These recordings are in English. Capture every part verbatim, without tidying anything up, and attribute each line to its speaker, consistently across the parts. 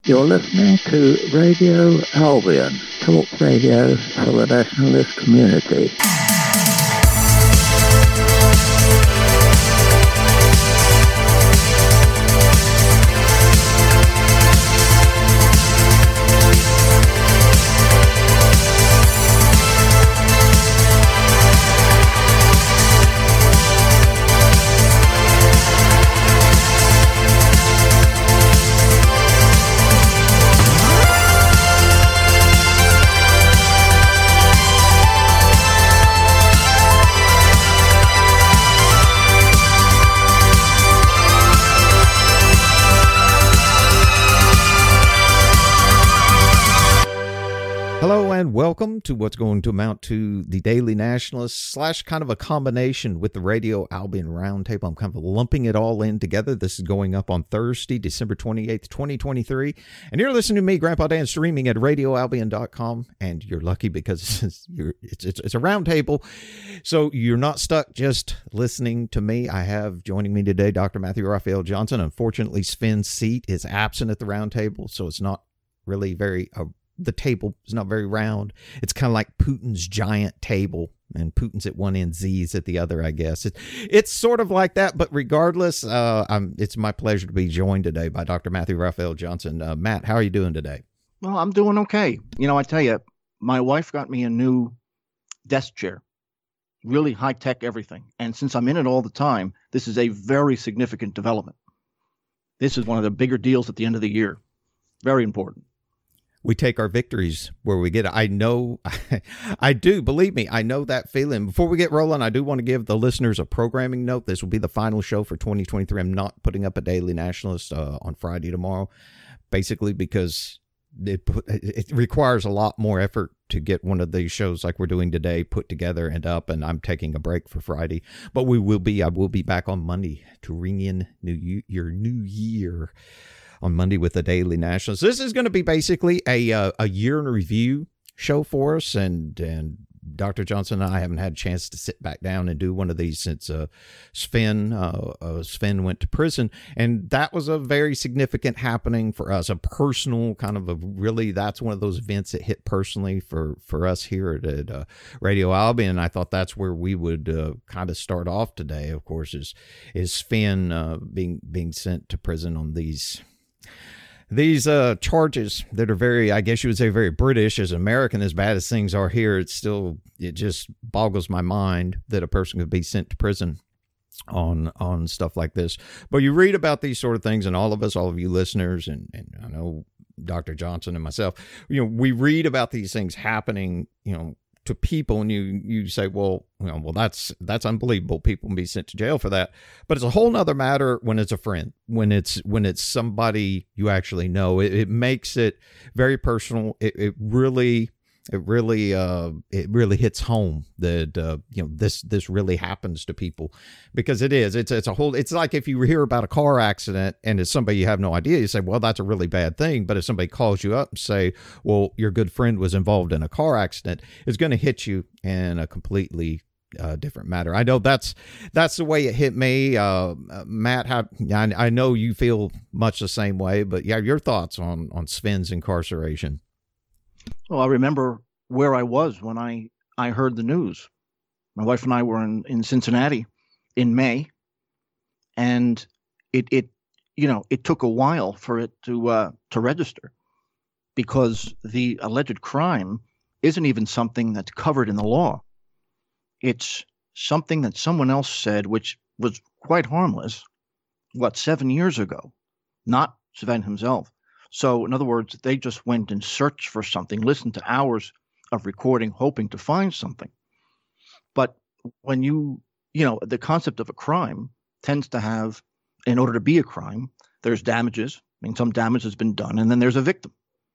Speaker 1: You're listening to Radio Albion, talk radio for the nationalist community.
Speaker 2: Welcome to what's going to amount to the Daily Nationalist slash kind of a combination with the Radio Albion Roundtable. I'm kind of lumping it all in together. This is going up on Thursday, December twenty-eighth, twenty twenty-three. And you're listening to me, Grandpa Dan, streaming at radio albion dot com. And you're lucky because it's, you're, it's, it's, it's a roundtable. So you're not stuck just listening to me. I have joining me today Doctor Matthew Raphael Johnson. Unfortunately, Sven's seat is absent at the roundtable, so it's not really very... Uh, the table is not very round. It's kind of like Putin's giant table, and Putin's at one end, Z's at the other, I guess. It, it's sort of like that, but regardless, uh, I'm, it's my pleasure to be joined today by Doctor Matthew Raphael Johnson. Uh, Matt, how are you doing today?
Speaker 3: Well, I'm doing okay. You know, I tell you, my wife got me a new desk chair, really high-tech everything. And since I'm in it all the time, this is a very significant development. This is one of the bigger deals at the end of the year. Very important.
Speaker 2: We take our victories where we get it. I know, I do, believe me, I know that feeling. Before we get rolling, I do want to give the listeners a programming note. This will be the final show for twenty twenty-three. I'm not putting up a Daily Nationalist uh, on Friday tomorrow, basically because it, it requires a lot more effort to get one of these shows like we're doing today put together and up, and I'm taking a break for Friday. But we will be, I will be back on Monday to ring in new your new year. On Monday with the Daily Nationalist. This is going to be basically a uh, a year in review show for us, and and Doctor Johnson and I haven't had a chance to sit back down and do one of these since uh, Sven uh, uh, Sven went to prison, and that was a very significant happening for us, a personal kind of a really that's one of those events that hit personally for for us here at, at uh, Radio Albion. And I thought that's where we would uh, kind of start off today. Of course, is is Sven uh, being being sent to prison on these. These uh, charges that are very, I guess you would say, very British. As American, as bad as things are here, it's still, it just boggles my mind that a person could be sent to prison on on stuff like this. But you read about these sort of things, and all of us, all of you listeners, and, and I know Doctor Johnson and myself, you know, we read about these things happening, you know, to people, and you you say, well, you know, well, that's that's unbelievable. People can be sent to jail for that. But it's a whole nother matter when it's a friend, when it's when it's somebody you actually know. It, it makes it very personal. It, it really it really uh it really hits home that uh, you know this this really happens to people, because it is it's it's a whole it's like if you hear about a car accident and it's somebody you have no idea, you say, well, that's a really bad thing. But if somebody calls you up and say, well, your good friend was involved in a car accident, it's going to hit you in a completely uh, different matter. I know that's that's the way it hit me. uh Matt, how I, I know you feel much the same way, but yeah, your thoughts on on Sven's incarceration.
Speaker 3: Well, I remember where I was when I, I heard the news. My wife and I were in, in Cincinnati in May, and it it you know it took a while for it to uh, to register, because the alleged crime isn't even something that's covered in the law. It's something that someone else said, which was quite harmless, what, seven years ago, not Sven himself. So, in other words, they just went and searched for something, listened to hours of recording, hoping to find something. But when you, you know, the concept of a crime tends to have, in order to be a crime, there's damages. I mean, some damage has been done, and then there's a victim.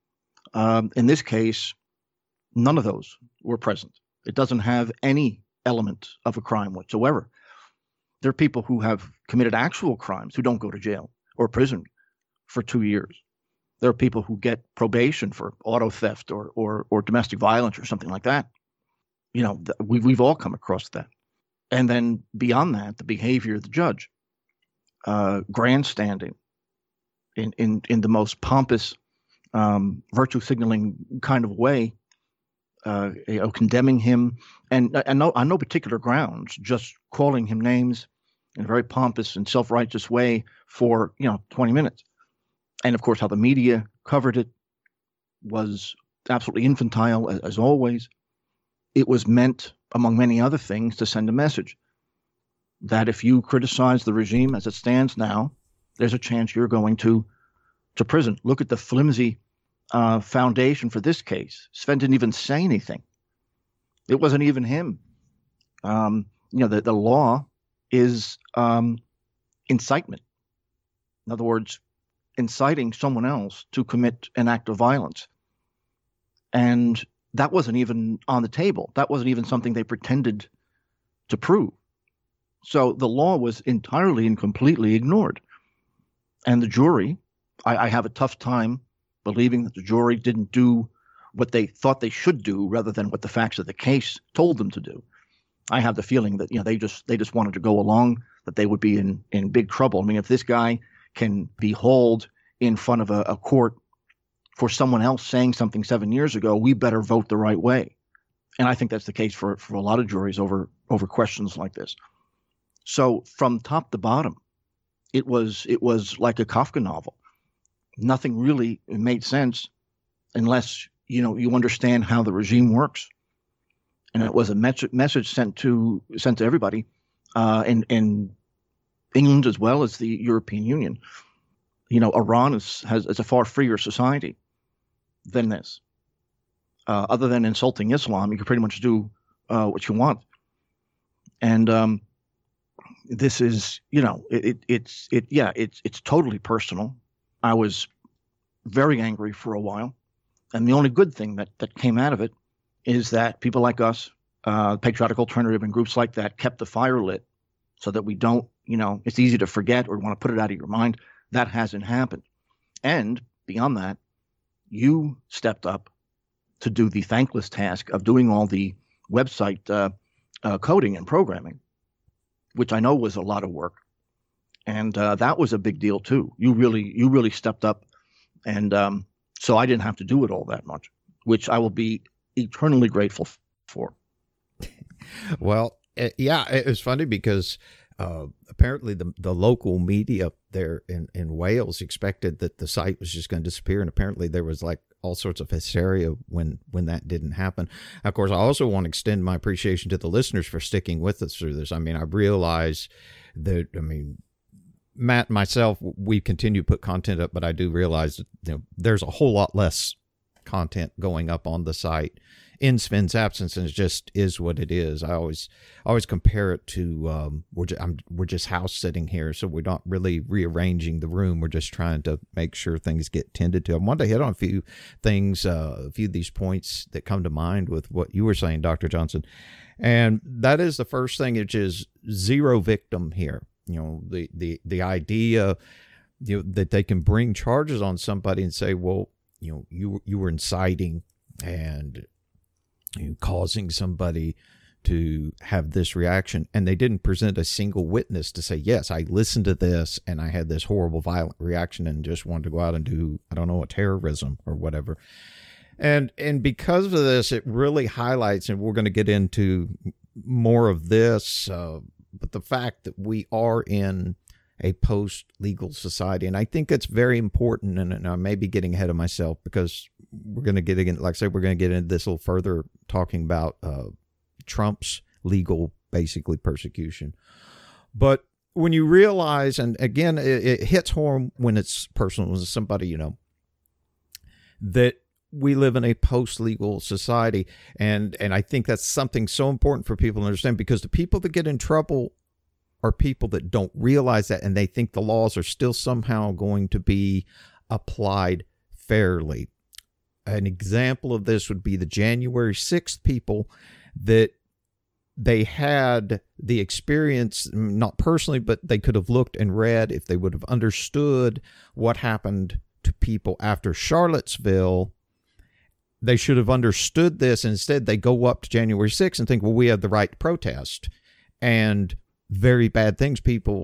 Speaker 3: Um, in this case, none of those were present. It doesn't have any element of a crime whatsoever. There are people who have committed actual crimes who don't go to jail or prison for two years. There are people who get probation for auto theft or or, or domestic violence or something like that. You know, th- we, we've all come across that. And then beyond that, the behavior of the judge, uh, grandstanding in, in, in the most pompous um, virtue signaling kind of way, uh, you know, condemning him, and, and no, on no particular grounds, just calling him names in a very pompous and self-righteous way for, you know, twenty minutes. And of course, how the media covered it was absolutely infantile, as, as always. It was meant, among many other things, to send a message that if you criticize the regime as it stands now, there's a chance you're going to to prison. Look at the flimsy uh, foundation for this case. Sven didn't even say anything. It wasn't even him. Um, you know, the, the law is um, incitement. In other words, inciting someone else to commit an act of violence. And that wasn't even on the table. That wasn't even something they pretended to prove. So the law was entirely and completely ignored. And the jury, I, I have a tough time believing that the jury didn't do what they thought they should do rather than what the facts of the case told them to do. I have the feeling that, you know, they just they just wanted to go along, that they would be in, in big trouble. I mean, if this guy can be hauled in front of a, a court for someone else saying something seven years ago, we better vote the right way. And I think that's the case for, for a lot of juries over over questions like this. So from top to bottom, it was it was like a Kafka novel. Nothing really made sense unless, you know, you understand how the regime works. And it was a mes- message sent to sent to everybody uh, in in England as well as the European Union. You know, Iran is has is a far freer society than this. Uh, other than insulting Islam, you can pretty much do uh, what you want. And um, this is, you know, it, it it's it yeah, it's it's totally personal. I was very angry for a while, and the only good thing that that came out of it is that people like us, uh, Patriotic Alternative and groups like that, kept the fire lit, so that we don't, you know, it's easy to forget or want to put it out of your mind. That hasn't happened. And beyond that, you stepped up to do the thankless task of doing all the website uh, uh, coding and programming, which I know was a lot of work. And uh, that was a big deal too. You really, you really stepped up. And um, so I didn't have to do it all that much, which I will be eternally grateful for.
Speaker 2: Well, yeah, it was funny because uh, apparently the the local media there in, in Wales expected that the site was just going to disappear. And apparently there was like all sorts of hysteria when, when that didn't happen. Of course, I also want to extend my appreciation to the listeners for sticking with us through this. I mean, I realize that, I mean, Matt and myself, we continue to put content up, but I do realize that, you know, there's a whole lot less content going up on the site in Sven's absence, and it just is what it is. I always, always compare it to um, we're just, I'm, we're just house sitting here, so we're not really rearranging the room. We're just trying to make sure things get tended to. I wanted to hit on a few things, uh, a few of these points that come to mind with what you were saying, Doctor Johnson, and that is the first thing, which is zero victim here. You know, the the the idea, you know, that they can bring charges on somebody and say, well, you know, you you were inciting and you know, causing somebody to have this reaction, and they didn't present a single witness to say, yes, I listened to this and I had this horrible violent reaction and just wanted to go out and do, I don't know, a terrorism or whatever. And and because of this, it really highlights, and we're going to get into more of this, uh, but the fact that we are in a post-legal society, and I think it's very important, and, and I may be getting ahead of myself because we're going to get in, like I said, we're going to get into this a little further, talking about uh, Trump's legal, basically, persecution. But when you realize, and again, it, it hits home when it's personal, when it's somebody, you know, that we live in a post-legal society. And, and I think that's something so important for people to understand, because the people that get in trouble are people that don't realize that, and they think the laws are still somehow going to be applied fairly. An example of this would be the January sixth people that they had the experience, not personally, but they could have looked and read, if they would have understood what happened to people after Charlottesville, they should have understood this. Instead, they go up to January sixth and think, well, we have the right to protest. And very bad things people have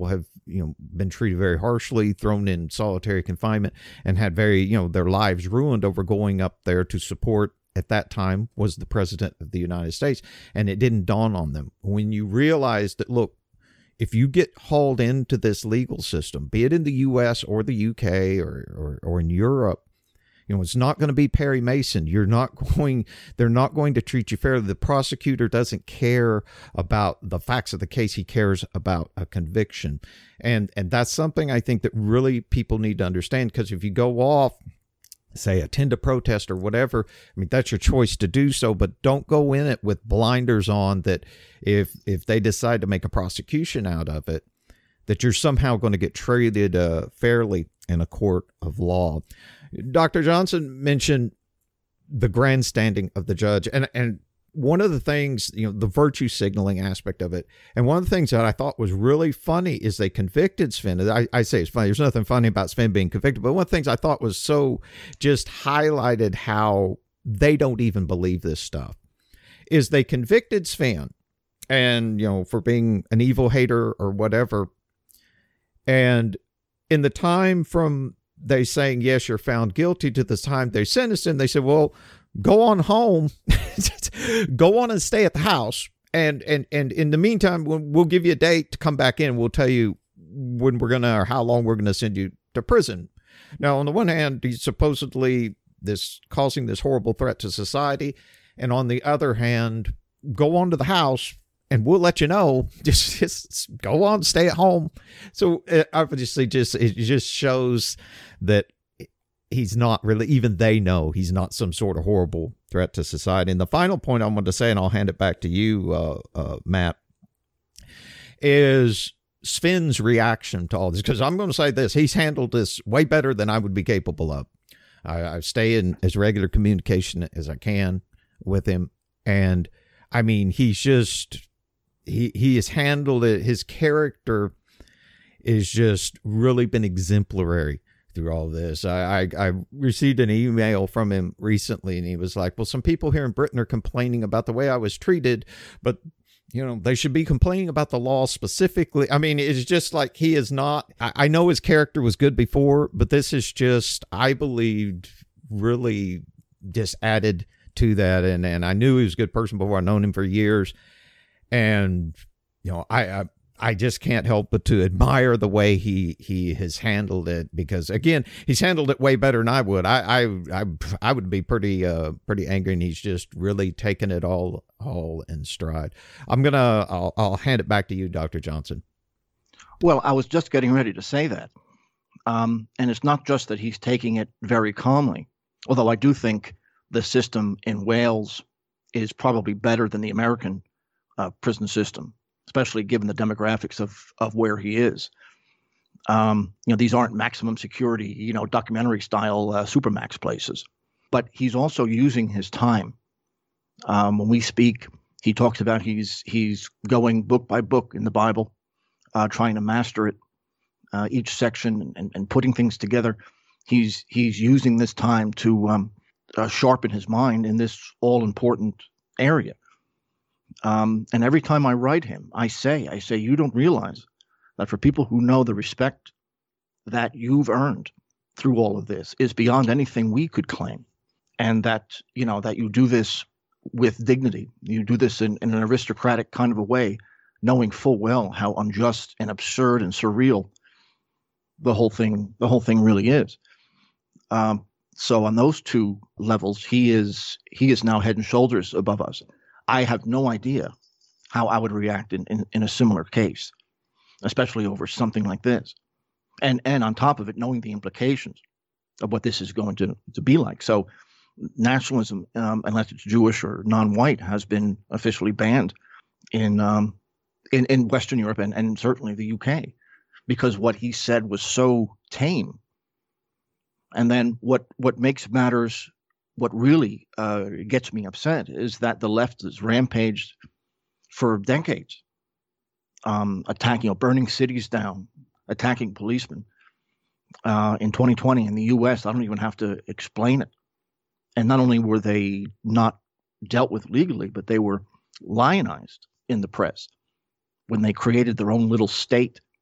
Speaker 2: you know, been treated very harshly, thrown in solitary confinement, and had very, you know, their lives ruined over going up there to support, at that time, was the president of the United States. And it didn't dawn on them. When you realize that, look, if you get hauled into this legal system, be it in the U S or the U K or, or, or in Europe, you know, it's not going to be Perry Mason. You're not going, they're not going to treat you fairly. The prosecutor doesn't care about the facts of the case. He cares about a conviction. And, and that's something I think that really people need to understand, because if you go off, say, attend a protest or whatever, I mean, that's your choice to do so, but don't go in it with blinders on that if, if they decide to make a prosecution out of it, that you're somehow going to get treated uh, fairly in a court of law. Doctor Johnson mentioned the grandstanding of the judge, and and one of the things, you know, the virtue signaling aspect of it, and one of the things that I thought was really funny is they convicted Sven. I, I say it's funny. There's nothing funny about Sven being convicted, but one of the things I thought was so just highlighted how they don't even believe this stuff is they convicted Sven, and, you know, for being an evil hater or whatever. And in the time from they saying, yes, you're found guilty, to the time they sentenced him, they said, well, go on home, go on and stay at the house. And, and, and in the meantime, we'll, we'll give you a date to come back in. We'll tell you when we're going to, or how long we're going to send you to prison. Now, on the one hand, he's supposedly this causing this horrible threat to society. And on the other hand, go on to the house and we'll let you know. Just, just go on, stay at home. So it obviously just, it just shows that he's not really, even they know he's not some sort of horrible threat to society. And the final point I wanted to say, and I'll hand it back to you, uh, uh, Matt, is Sven's reaction to all this. Because I'm going to say this, he's handled this way better than I would be capable of. I, I stay in as regular communication as I can with him. And I mean, he's just, he, he has handled it. His character is just really been exemplary through all this. I, I, I received an email from him recently, and he was like, well, some people here in Britain are complaining about the way I was treated, but you know, they should be complaining about the law specifically. I mean, it's just like, he is not, I, I know his character was good before, but this is just, I believed, really just added to that. And, and I knew he was a good person before. I've known him for years. And, you know, I, I, I just can't help but to admire the way he, he has handled it, because again, he's handled it way better than I would. I, I, I, I would be pretty, uh, pretty angry, and he's just really taken it all, all in stride. I'm going to, I'll, I'll hand it back to you, Doctor Johnson.
Speaker 3: Well, I was just getting ready to say that. Um, and it's not just that he's taking it very calmly, although I do think the system in Wales is probably better than the American uh, prison system, especially given the demographics of, of where he is. Um, you know, these aren't maximum security, you know, documentary style uh, Supermax places, but he's also using his time. Um, when we speak, he talks about he's, he's going book by book in the Bible, uh, trying to master it, uh, each section, and, and putting things together. He's, he's using this time to um, uh, sharpen his mind in this all important area. Um, and every time I write him, I say, I say, you don't realize that for people who know the respect that you've earned through all of this is beyond anything we could claim. And that, you know, that you do this with dignity. You do this in, in an aristocratic kind of a way, knowing full well how unjust and absurd and surreal the whole thing, the whole thing really is. Um, so on those two levels, he is, he is now head and shoulders above us. I have no idea how I would react in, in, in a similar case, especially over something like this. And and on top of it, knowing the implications of what this is going to, to be like. So nationalism, um, unless it's Jewish or non-white, has been officially banned in um, in, in Western Europe and, and certainly the U K, because what he said was so tame. And then what, what makes matters What really uh, gets me upset is that the left has rampaged for decades, um, attacking, you know, burning cities down, attacking policemen. Uh, in twenty twenty in the U S, I don't even have to explain it. And not only were they not dealt with legally, but they were lionized in the press when they created their own little state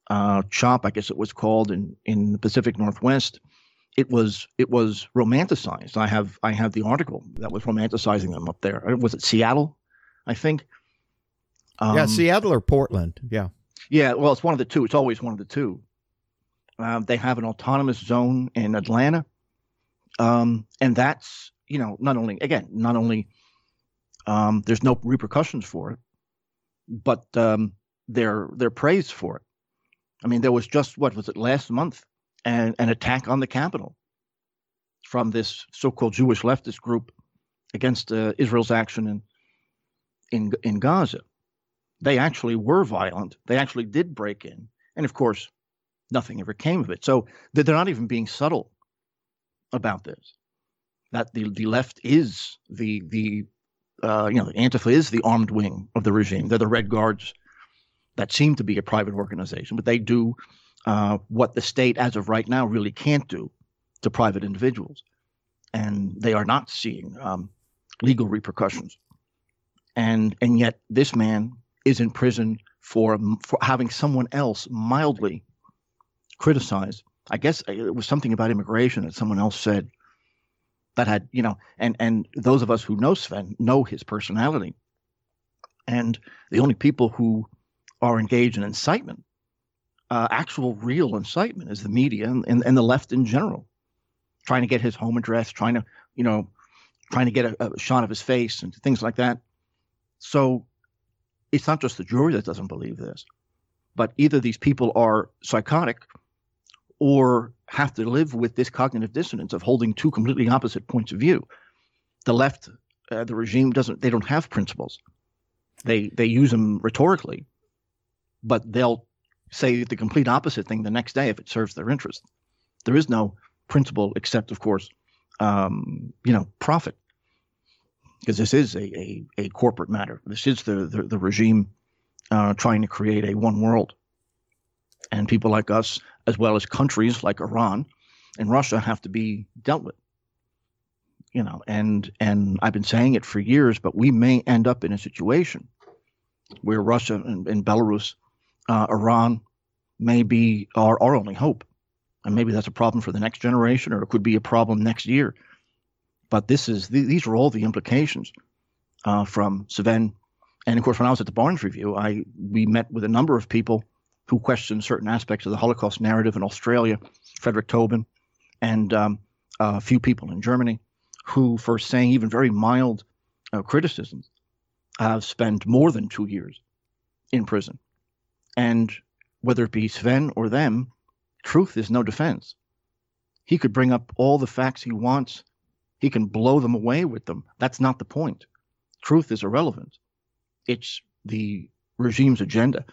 Speaker 3: uh, CHOP, I guess it was called in, in the Pacific Northwest, it was it was romanticized. I have I have the article that was romanticizing them up there. Was it Seattle? I think.
Speaker 2: Um, yeah, Seattle or Portland. Yeah.
Speaker 3: Yeah. Well, it's one of the two. It's always one of the two. Uh, they have an autonomous zone in Atlanta, um, and that's you know not only again not only um, there's no repercussions for it, but um, they're they're praised for it. I mean, there was just what was it last month? An, an attack on the Capitol from this so-called Jewish leftist group against uh, Israel's action in, in in Gaza. They actually were violent. They actually did break in, and of course, nothing ever came of it. So they're not even being subtle about this. That the the left is the the uh, you know the Antifa is the armed wing of the regime. They're the Red Guards that seem to be a private organization, but they do. Uh, what the state, as of right now, really can't do to private individuals. And they are not seeing um, legal repercussions. And and yet this man is in prison for, for having someone else mildly criticize. I guess it was something about immigration that someone else said that had, you know, and, and those of us who know Sven know his personality. And the only people who are engaged in incitement Uh, actual real incitement is the media and, and, and the left in general, trying to get his home address, trying to, you know, trying to get a, a shot of his face and things like that. So it's not just the jury that doesn't believe this, but either these people are psychotic or have to live with this cognitive dissonance of holding two completely opposite points of view. The left, uh, the regime doesn't, they don't have principles. They, they use them rhetorically, but they'll say the complete opposite thing the next day if it serves their interest. There is no principle except, of course, um, you know, profit, because this is a, a, a corporate matter. This is the the, the regime uh, trying to create a one world, and people like us, as well as countries like Iran and Russia, have to be dealt with. You know, and and I've been saying it for years, but we may end up in a situation where Russia and, and Belarus, uh, Iran, may be our, our only hope. And maybe that's a problem for the next generation, or it could be a problem next year. But this is these are all the implications uh, from Sven. And of course, when I was at the Barnes Review, I we met with a number of people who questioned certain aspects of the Holocaust narrative in Australia, Frederick Tobin, and um, a few people in Germany who, for saying even very mild uh, criticisms, have spent more than two years in prison. And whether it be Sven or them, truth is no defense. He could bring up all the facts he wants. He can blow them away with them. That's not the point. Truth is irrelevant. It's the regime's agenda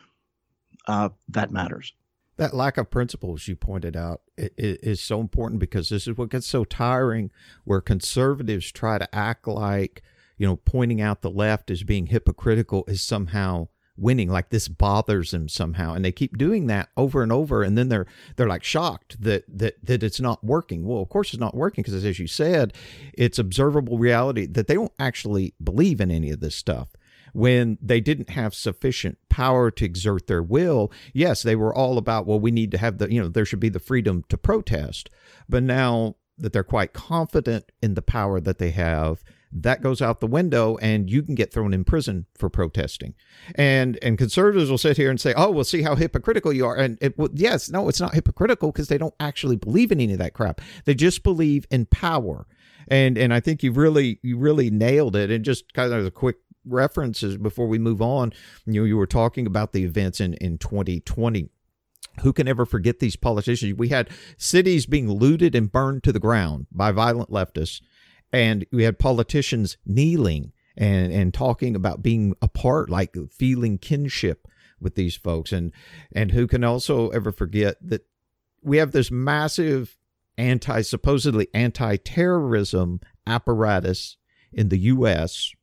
Speaker 3: uh, that matters.
Speaker 2: That lack of principles you pointed out is so important, because this is what gets so tiring, where conservatives try to act like, you know, pointing out the left as being hypocritical is somehow winning, like this bothers them somehow, and they keep doing that over and over, and then they're they're like shocked that that that it's not working. Well, of course it's not working, because as you said, it's observable reality that they don't actually believe in any of this stuff. When they didn't have sufficient power to exert their will, yes, they were all about, well, we need to have the, you know, there should be the freedom to protest. But now that they're quite confident in the power that they have, that goes out the window, and you can get thrown in prison for protesting. And and conservatives will sit here and say, oh, well, see how hypocritical you are. And it, well, yes, no, it's not hypocritical, because they don't actually believe in any of that crap. They just believe in power. And and I think you really you really nailed it. And just kind of a quick references before we move on, you know, you were talking about the events in, in twenty twenty. Who can ever forget these politicians? We had cities being looted and burned to the ground by violent leftists. And we had politicians kneeling and, and talking about being apart, like feeling kinship with these folks. And, and who can also ever forget that we have this massive anti, supposedly anti-terrorism apparatus in the U S,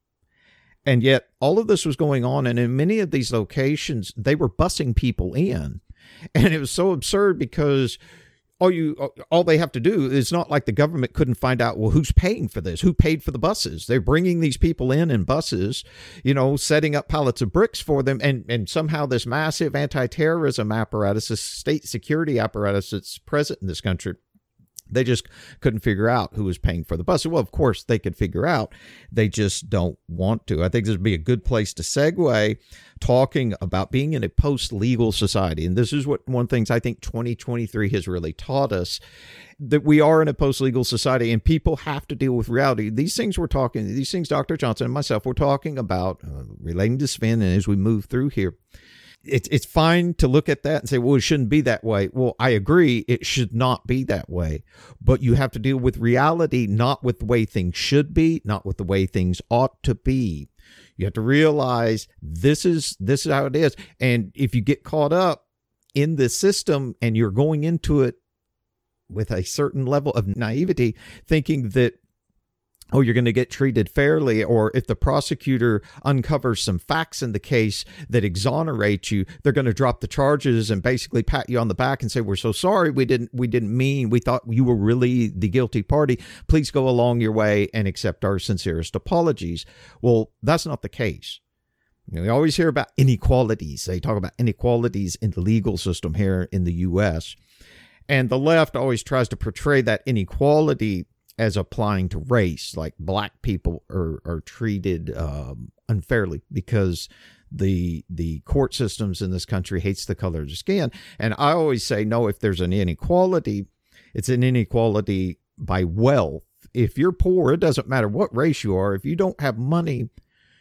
Speaker 2: and yet all of this was going on. And in many of these locations, they were busing people in. And it was so absurd, because all you all they have to do, it's not like the government couldn't find out, well, who's paying for this? Who paid for the buses? They're bringing these people in in buses, you know, setting up pallets of bricks for them. And, and somehow this massive anti-terrorism apparatus, this state security apparatus that's present in this country, they just couldn't figure out who was paying for the bus. Well, of course, they could figure out. They just don't want to. I think this would be a good place to segue talking about being in a post-legal society. And this is what one of the things I think twenty twenty-three has really taught us, that we are in a post-legal society and people have to deal with reality. These things we're talking, these things Doctor Johnson and myself, we're talking about uh, relating to Sven, and as we move through here, It's it's fine to look at that and say, well, it shouldn't be that way. Well, I agree. It should not be that way. But you have to deal with reality, not with the way things should be, not with the way things ought to be. You have to realize this is this is how it is. And if you get caught up in this system and you're going into it with a certain level of naivety, thinking that, oh, you're going to get treated fairly, or if the prosecutor uncovers some facts in the case that exonerate you, they're going to drop the charges and basically pat you on the back and say, we're so sorry, we didn't we didn't mean, we thought you were really the guilty party. Please go along your way and accept our sincerest apologies. Well, that's not the case. You know, we always hear about inequalities. They talk about inequalities in the legal system here in the U S, and the left always tries to portray that inequality as applying to race, like black people are, are treated um, unfairly because the the court systems in this country hates the color of the skin. And I always say, no, if there's an inequality, it's an inequality by wealth. If you're poor, it doesn't matter what race you are. If you don't have money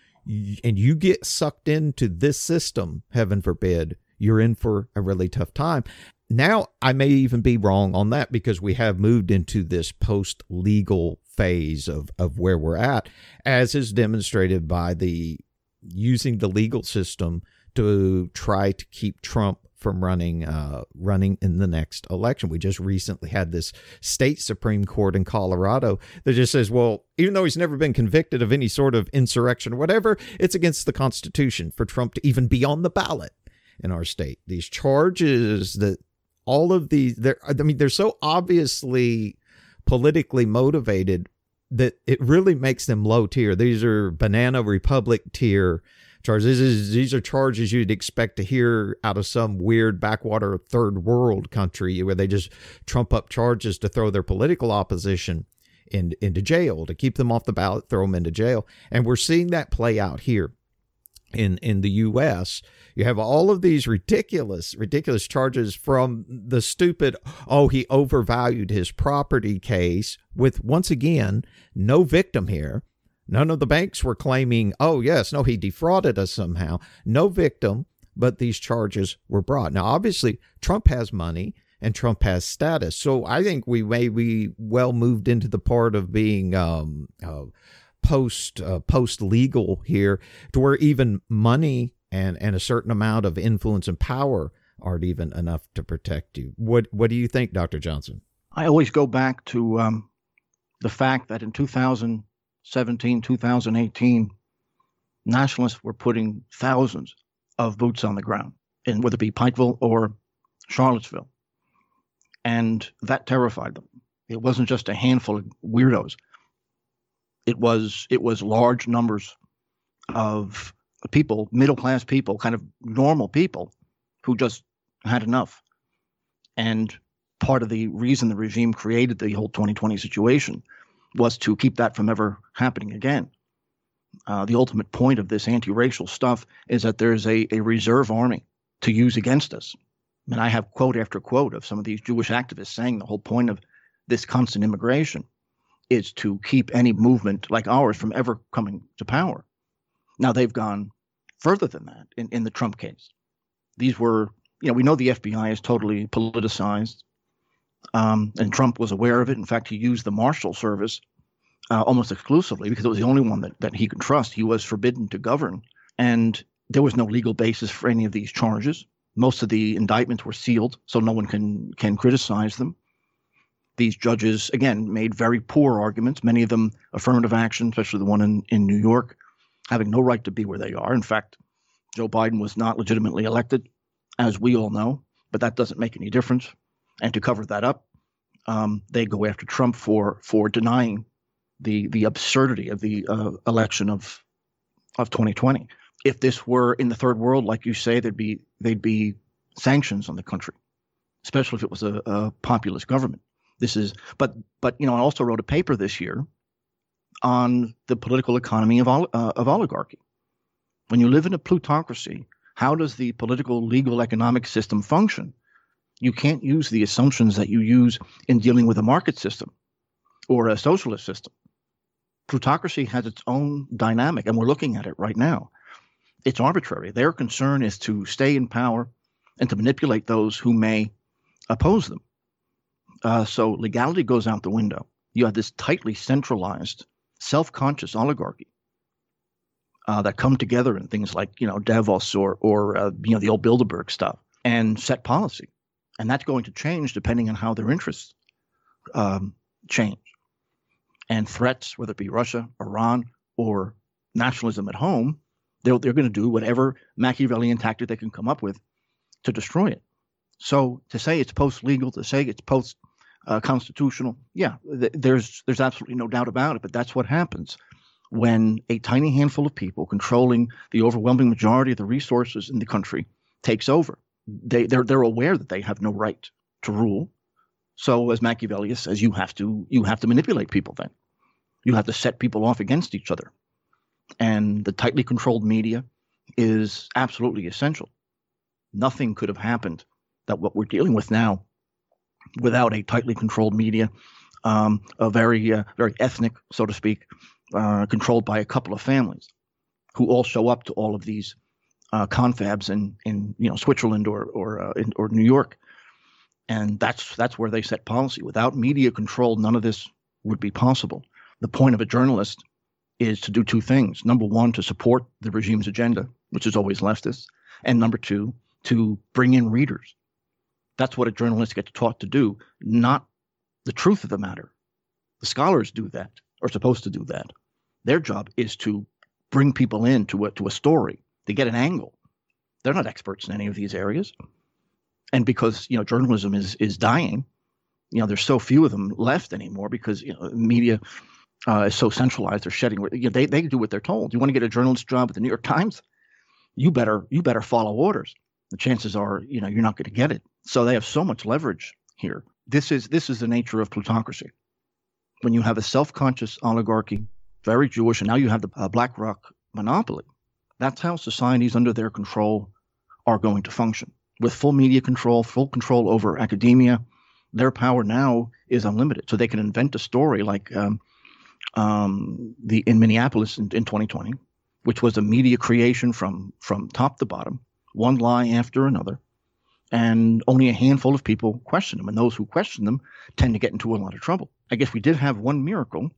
Speaker 2: and you get sucked into this system, heaven forbid, you're in for a really tough time. Now, I may even be wrong on that because we have moved into this post-legal phase of, of where we're at, as is demonstrated by the using the legal system to try to keep Trump from running uh, running in the next election. We just recently had this state Supreme Court in Colorado that just says, well, even though he's never been convicted of any sort of insurrection or whatever, it's against the Constitution for Trump to even be on the ballot in our state. These charges that all of these, they're, I mean, they're so obviously politically motivated that it really makes them low tier. These are banana republic tier charges. These, these are charges you'd expect to hear out of some weird backwater third world country where they just trump up charges to throw their political opposition in, into jail, to keep them off the ballot, throw them into jail. And we're seeing that play out here in, in the U S. You have all of these ridiculous, ridiculous charges from the stupid, oh, he overvalued his property case with, once again, no victim here. None of the banks were claiming, oh, yes, no, he defrauded us somehow. No victim, but these charges were brought. Now, obviously, Trump has money and Trump has status. So I think we may be well moved into the part of being um, uh, post uh, post legal here, to where even money and and a certain amount of influence and power aren't even enough to protect you. What what do you think, Doctor Johnson?
Speaker 3: I always go back to um, the fact that in two thousand seventeen, two thousand eighteen, nationalists were putting thousands of boots on the ground, in whether it be Pikeville or Charlottesville, and that terrified them. It wasn't just a handful of weirdos. It was it was large numbers of people, middle-class people, kind of normal people who just had enough. And part of the reason the regime created the whole twenty twenty situation was to keep that from ever happening again. Uh, the ultimate point of this anti-racial stuff is that there's a, a reserve army to use against us. And I have quote after quote of some of these Jewish activists saying the whole point of this constant immigration is to keep any movement like ours from ever coming to power. Now, they've gone further than that in, in the Trump case. These were, you know, we know the F B I is totally politicized, um, and Trump was aware of it. In fact, he used the Marshal Service uh, almost exclusively because it was the only one that, that he could trust. He was forbidden to govern, and there was no legal basis for any of these charges. Most of the indictments were sealed, so no one can can criticize them. These judges, again, made very poor arguments, many of them affirmative action, especially the one in, in New York, having no right to be where they are. In fact, Joe Biden was not legitimately elected, as we all know, but that doesn't make any difference. And to cover that up, um, they go after Trump for for denying the the absurdity of the uh, election of of twenty twenty. If this were in the third world, like you say, there'd be they'd be sanctions on the country, especially if it was a, a populist government. This is, but but you know, I also wrote a paper this year on the political economy of uh, of oligarchy. When you live in a plutocracy, how does the political, legal, economic system function? You can't use the assumptions that you use in dealing with a market system or a socialist system. Plutocracy has its own dynamic, and we're looking at it right now. It's arbitrary. Their concern is to stay in power and to manipulate those who may oppose them. Uh, so legality goes out the window. You have this tightly centralized, self-conscious oligarchy uh, that come together in things like, you know, Davos or, or uh, you know, the old Bilderberg stuff and set policy. And that's going to change depending on how their interests um, change. And threats, whether it be Russia, Iran, or nationalism at home, they're, they're going to do whatever Machiavellian tactic they can come up with to destroy it. So to say it's post-legal, to say it's post-constitutional, uh, yeah, th- there's there's absolutely no doubt about it. But that's what happens when a tiny handful of people controlling the overwhelming majority of the resources in the country takes over. They they're they're aware that they have no right to rule. So as Machiavelli says, you have to you have to manipulate people. Then you have to set people off against each other, and the tightly controlled media is absolutely essential. Nothing could have happened that what we're dealing with now without a tightly controlled media, um, a very uh, very ethnic, so to speak, uh, controlled by a couple of families who all show up to all of these uh, confabs in in you know Switzerland or or uh, in, or New York. And that's that's where they set policy. Without media control, none of this would be possible. The point of a journalist is to do two things. Number one, to support the regime's agenda, which is always leftist. And number two, to bring in readers. That's what a journalist gets taught to do, not the truth of the matter. The scholars do that, or supposed to do that. Their job is to bring people in to a, to a story, to get an angle. They're not experts in any of these areas. And because, you know, journalism is is dying, you know, there's so few of them left anymore because, you know, media uh, is so centralized. They're shedding. You know, they they do what they're told. You want to get a journalist job at the New York Times? You better you better follow orders. The chances are, you know, you're not going to get it. So they have so much leverage here. This is this is the nature of plutocracy. When you have a self-conscious oligarchy, very Jewish, and now you have the uh, BlackRock monopoly. That's how societies under their control are going to function. With full media control, full control over academia, their power now is unlimited. So they can invent a story like um, um, the in Minneapolis in, in twenty twenty, which was a media creation from from top to bottom, one lie after another, and only a handful of people question them. And those who question them tend to get into a lot of trouble. I guess we did have one miracle,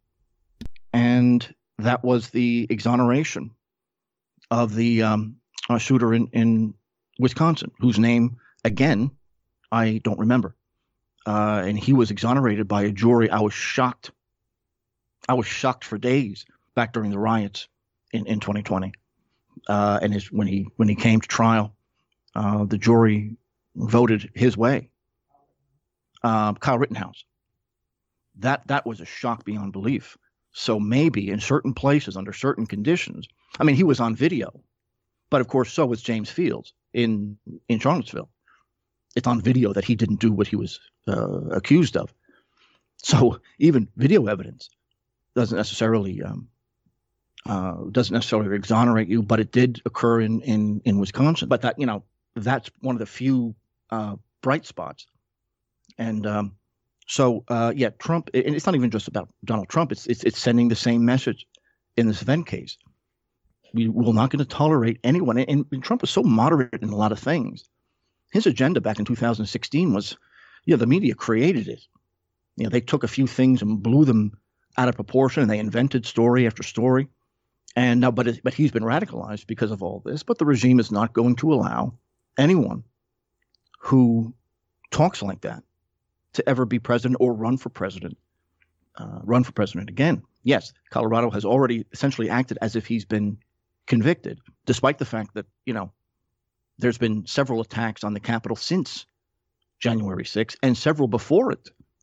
Speaker 3: and that was the exoneration of the um, uh, shooter in, in Wisconsin, whose name, again, I don't remember. Uh, and he was exonerated by a jury. I was shocked. I was shocked for days back during the riots in, in twenty twenty. Uh, and his, when he when he came to trial, uh, the jury voted his way. Uh, Kyle Rittenhouse. That that was a shock beyond belief. So maybe in certain places, under certain conditions, I mean, he was on video, but of course, so was James Fields in in Charlottesville. It's on video that he didn't do what he was uh, accused of. So even video evidence doesn't necessarily um, uh, doesn't necessarily exonerate you, but it did occur in in in Wisconsin. But that you know that's one of the few uh, bright spots. And um, so uh, yeah, Trump. And it's not even just about Donald Trump. It's it's it's sending the same message in this event case. We we're not going to tolerate anyone. And, and Trump was so moderate in a lot of things. His agenda back in two thousand sixteen was, you know, the media created it. You know, they took a few things and blew them out of proportion, and they invented story after story. And now, but it, but he's been radicalized because of all this. But the regime is not going to allow anyone who talks like that to ever be president or run for president. Uh, run for president again. Yes, Colorado has already essentially acted as if he's been convicted, despite the fact that, you know, there's been several attacks on the Capitol since January sixth and several before it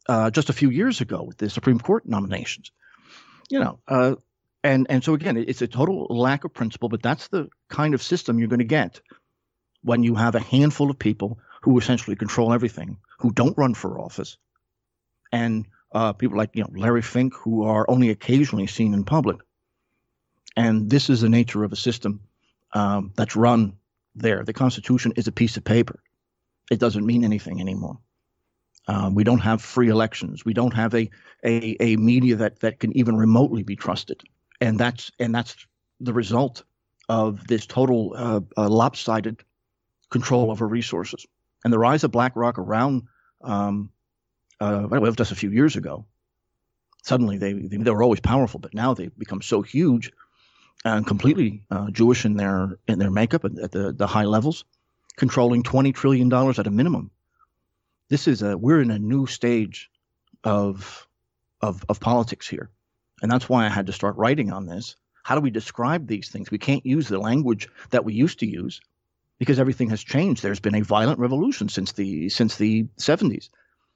Speaker 3: uh, just a few years ago with the Supreme Court nominations. You know, uh, and and so again, it's a total lack of principle. But that's the kind of system you're going to get when you have a handful of people who essentially control everything, who don't run for office, and uh, people like you know Larry Fink, who are only occasionally seen in public. And this is the nature of a system um, that's run there. The Constitution is a piece of paper. It doesn't mean anything anymore. Uh, we don't have free elections. We don't have a a, a media that, that can even remotely be trusted. And that's and that's the result of this total uh, uh, lopsided control over resources. And the rise of BlackRock around um, uh, well, just a few years ago, suddenly they, they they were always powerful, but now they've become so huge and completely uh, Jewish in their in their makeup at, at the, the high levels, controlling twenty trillion dollars at a minimum. This is a we're in a new stage of of of politics here, and that's why I had to start writing on this. How do we describe these things? We can't use the language that we used to use because everything has changed. There's been a violent revolution since the since the seventies,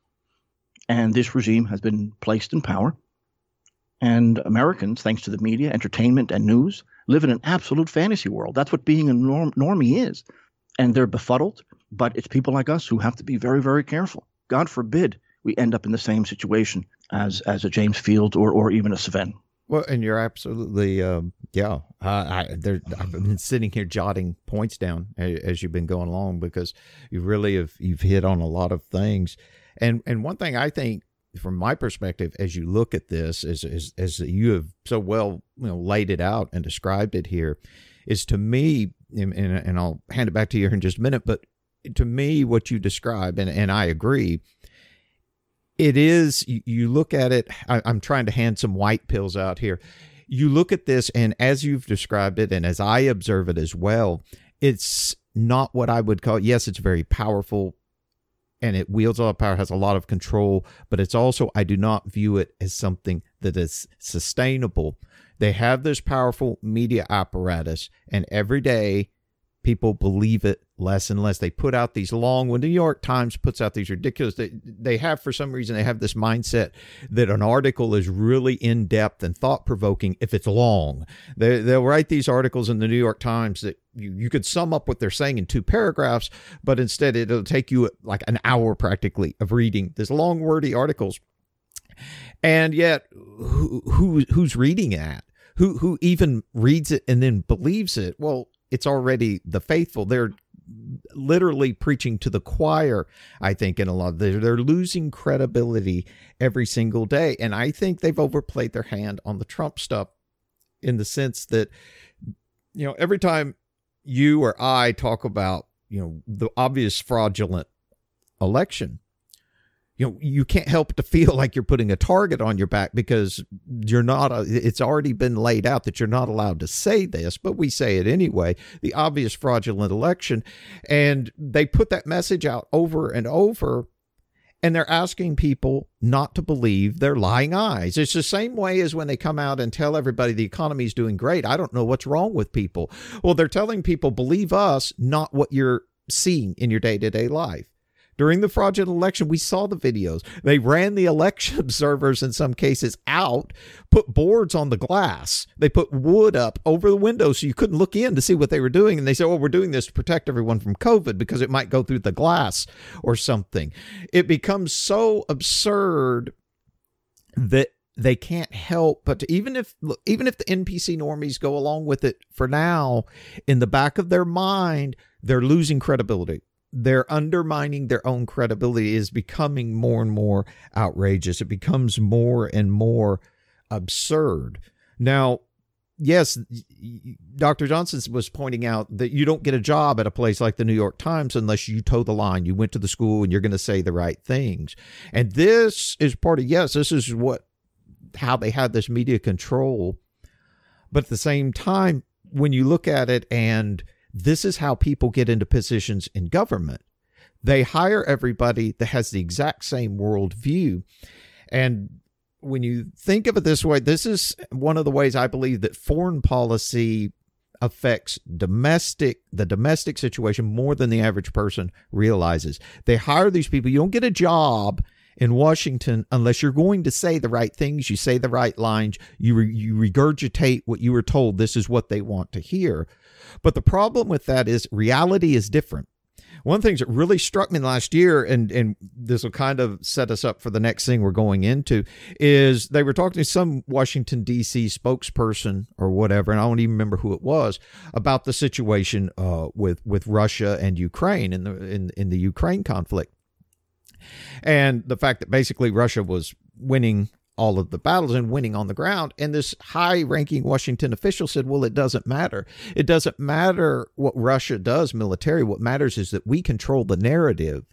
Speaker 3: and this regime has been placed in power. And Americans, thanks to the media, entertainment, and news, live in an absolute fantasy world. That's what being a norm, normie is. And they're befuddled, but it's people like us who have to be very, very careful. God forbid we end up in the same situation as as a James Field or or even a Sven.
Speaker 2: Well, and you're absolutely, um, yeah. Uh, I, there, I've been sitting here jotting points down as you've been going along because you really have you've hit on a lot of things. And and one thing I think, from my perspective, as you look at this, as as, as you have so well you know laid it out and described it here, is to me, and, and I'll hand it back to you in just a minute, but to me, what you describe, and, and I agree, it is, you, you look at it, I, I'm trying to hand some white pills out here. You look at this, and as you've described it, and as I observe it as well, it's not what I would call, yes, it's very powerful, and it wields a lot of power, has a lot of control, but it's also, I do not view it as something that is sustainable. They have this powerful media apparatus, and every day people believe it less and less. They put out these long, when the New York Times puts out these ridiculous, they, they have, for some reason, they have this mindset that an article is really in-depth and thought-provoking if it's long. They, they'll write these articles in the New York Times that you, you could sum up what they're saying in two paragraphs, but instead it'll take you like an hour practically of reading these long, wordy articles. And yet, who, who who's reading that? Who who even reads it and then believes it? Well, it's already the faithful. They're literally preaching to the choir, I think, in a lot of they're, they're losing credibility every single day. And I think they've overplayed their hand on the Trump stuff in the sense that, you know, every time you or I talk about, you know, the obvious fraudulent election, you know, you can't help to feel like you're putting a target on your back because you're not, a, it's already been laid out that you're not allowed to say this, but we say it anyway, the obvious fraudulent election. And they put that message out over and over, and they're asking people not to believe their lying eyes. It's the same way as when they come out and tell everybody the economy is doing great. I don't know what's wrong with people. Well, they're telling people, believe us, not what you're seeing in your day-to-day life. During the fraudulent election, we saw the videos. They ran the election observers in some cases out, put boards on the glass. They put wood up over the window so you couldn't look in to see what they were doing. And they said, oh, we're doing this to protect everyone from COVID because it might go through the glass or something. It becomes so absurd that they can't help but to, even if even if the N P C normies go along with it for now, in the back of their mind, they're losing credibility. They're undermining their own credibility. It is becoming more and more outrageous. It becomes more and more absurd. Now, yes, Doctor Johnson was pointing out that you don't get a job at a place like the New York Times unless you toe the line. You went to the school and you're going to say the right things. And this is part of, yes, this is what, how they have this media control. But at the same time, when you look at it, and this is how people get into positions in government. They hire everybody that has the exact same worldview. And when you think of it this way, this is one of the ways I believe that foreign policy affects domestic, the domestic situation more than the average person realizes. They hire these people. You don't get a job in Washington, unless you're going to say the right things, you say the right lines, you re- you regurgitate what you were told. This is what they want to hear. But the problem with that is reality is different. One of the things that really struck me last year, and, and this will kind of set us up for the next thing we're going into, is they were talking to some Washington, D C spokesperson or whatever, and I don't even remember who it was, about the situation uh, with, with Russia and Ukraine in the in, in the Ukraine conflict. And the fact that basically Russia was winning all of the battles and winning on the ground. And this high-ranking Washington official said, well, it doesn't matter. It doesn't matter what Russia does militarily. What matters is that we control the narrative.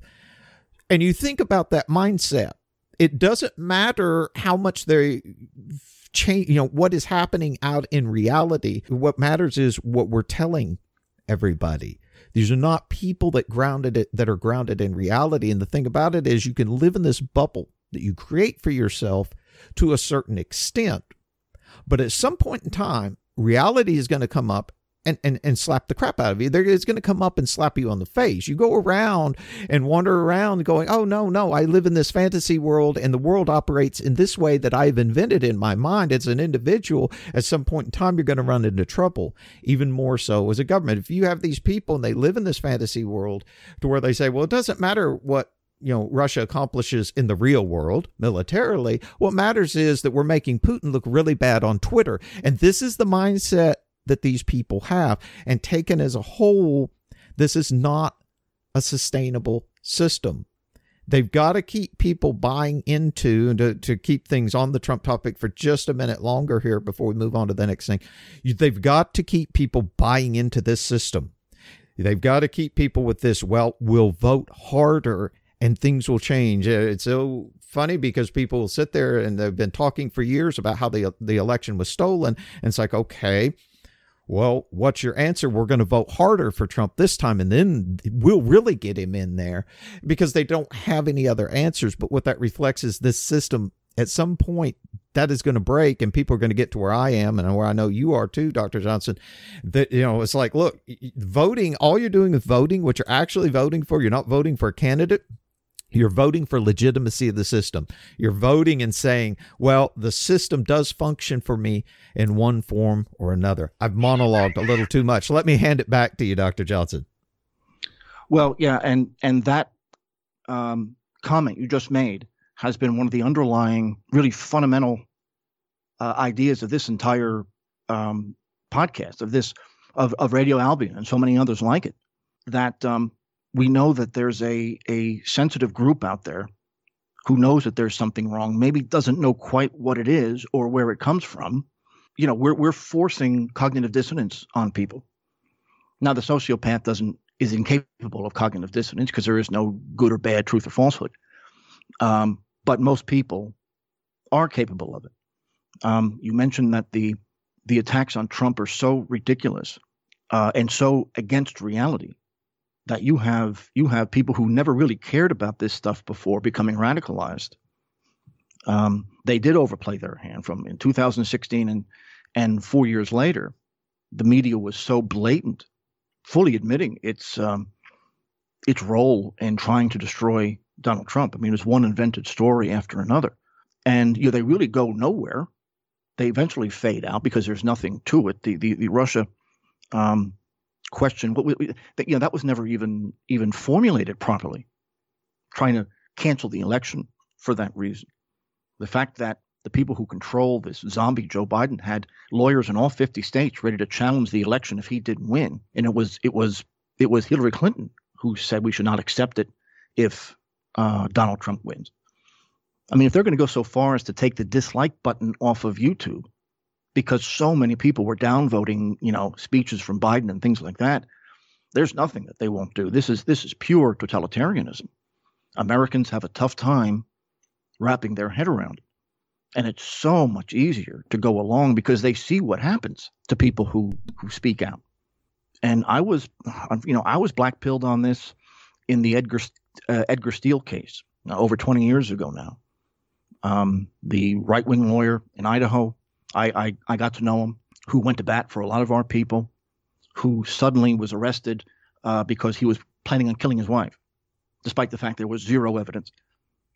Speaker 2: And you think about that mindset. It doesn't matter how much they change, you know, what is happening out in reality. What matters is what we're telling everybody. These are not people that grounded it, that are grounded in reality. And the thing about it is you can live in this bubble that you create for yourself to a certain extent. But at some point in time, reality is going to come up and, and, and slap the crap out of you. There is going to come up and slap you on the face. You go around and wander around going, oh, no, no, I live in this fantasy world and the world operates in this way that I've invented in my mind as an individual. At some point in time, you're going to run into trouble, even more so as a government. If you have these people and they live in this fantasy world to where they say, well, it doesn't matter what you know, Russia accomplishes in the real world militarily. What matters is that we're making Putin look really bad on Twitter. And this is the mindset that these people have. And taken as a whole, this is not a sustainable system. They've got to keep people buying into, and to, to keep things on the Trump topic for just a minute longer here before we move on to the next thing. They've got to keep people buying into this system. They've got to keep people with this, well, we'll vote harder and things will change. It's so funny because people will sit there and they've been talking for years about how the the election was stolen. And it's like, okay, well, what's your answer? We're going to vote harder for Trump this time, and then we'll really get him in there, because they don't have any other answers. But what that reflects is this system, at some point, that is going to break, and people are going to get to where I am and where I know you are too, Doctor Johnson, that, you know, it's like, look, voting, all you're doing is voting. What you're actually voting for, you're not voting for a candidate. You're voting for legitimacy of the system. You're voting and saying, well, the system does function for me in one form or another. I've monologued a little too much. Let me hand it back to you, Doctor Johnson.
Speaker 3: Well, yeah, and and that um, comment you just made has been one of the underlying, really fundamental uh, ideas of this entire um, podcast, of this, of, of Radio Albion and so many others like it, that um, we know that there's a, a sensitive group out there who knows that there's something wrong, maybe doesn't know quite what it is or where it comes from. You know, we're we're forcing cognitive dissonance on people. Now, the sociopath doesn't is incapable of cognitive dissonance because there is no good or bad, truth or falsehood. Um, but most people are capable of it. Um, you mentioned that the the attacks on Trump are so ridiculous uh, and so against reality that you have you have people who never really cared about this stuff before becoming radicalized. Um, they did overplay their hand from in two thousand sixteen and and four years later, the media was so blatant, fully admitting its um, its role in trying to destroy Donald Trump. I mean, it was one invented story after another, and you know they really go nowhere. They eventually fade out because there's nothing to it. The the the Russia um, question, but we, we, that, you know, that was never even even formulated properly. Trying to cancel the election for that reason. The fact that the people who control this zombie Joe Biden had lawyers in all fifty states ready to challenge the election if he didn't win, and it was it was it was Hillary Clinton who said we should not accept it if uh, Donald Trump wins. I mean, if they're going to go so far as to take the dislike button off of YouTube because so many people were downvoting, you know, speeches from Biden and things like that, there's nothing that they won't do. This is this is pure totalitarianism. Americans have a tough time wrapping their head around it. And it's so much easier to go along because they see what happens to people who, who speak out. And I was, you know, I was blackpilled on this in the Edgar uh, Edgar Steele case uh, over twenty years ago now. Um, the right-wing lawyer in Idaho, I, I, I got to know him, who went to bat for a lot of our people, who suddenly was arrested uh, because he was planning on killing his wife, despite the fact there was zero evidence.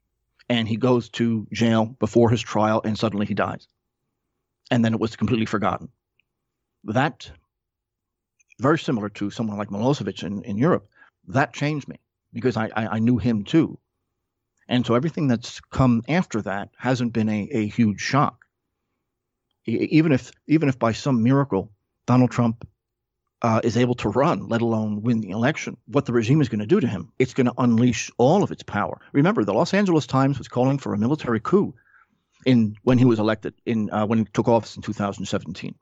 Speaker 3: and he goes to jail before his trial, and suddenly he dies. And then it was completely forgotten. That, very similar to someone like Milosevic in, in Europe, that changed me because I, I, I knew him too. And so everything that's come after that hasn't been a, a huge shock. Even if even if by some miracle Donald Trump uh, is able to run, let alone win the election, what the regime is going to do to him, it's going to unleash all of its power. Remember, the Los Angeles Times was calling for a military coup in when he was elected, in uh, when he took office in two thousand seventeen.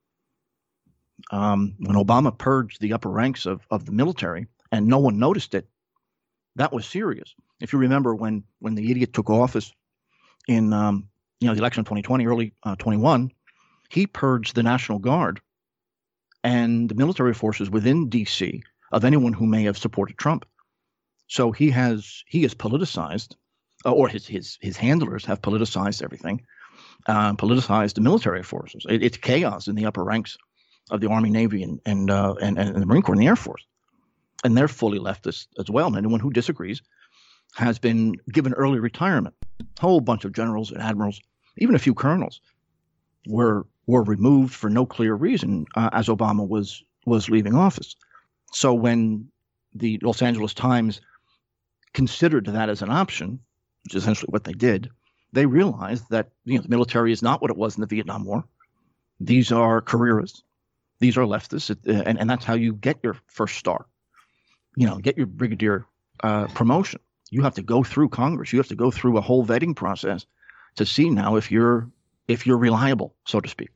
Speaker 3: Um, when Obama purged the upper ranks of, of the military and no one noticed it, that was serious. If you remember when when the idiot took office in um, you know the election of twenty twenty, early uh, twenty-one, he purged the National Guard and the military forces within D C of anyone who may have supported Trump. So he has he has politicized, uh, or his his his handlers have politicized everything, uh, politicized the military forces. It, it's chaos in the upper ranks of the Army, Navy, and and, uh, and and the Marine Corps and the Air Force, and they're fully leftist as well. And anyone who disagrees has been given early retirement. A whole bunch of generals and admirals, even a few colonels, were were removed for no clear reason uh, as Obama was was leaving office. So when the Los Angeles Times considered that as an option, which is essentially what they did, they realized that you know the military is not what it was in the Vietnam War. These are careerists. These are leftists, uh, and, and that's how you get your first star. You know, get your brigadier uh, promotion. You have to go through Congress. You have to go through a whole vetting process to see now if you're if you're reliable, so to speak.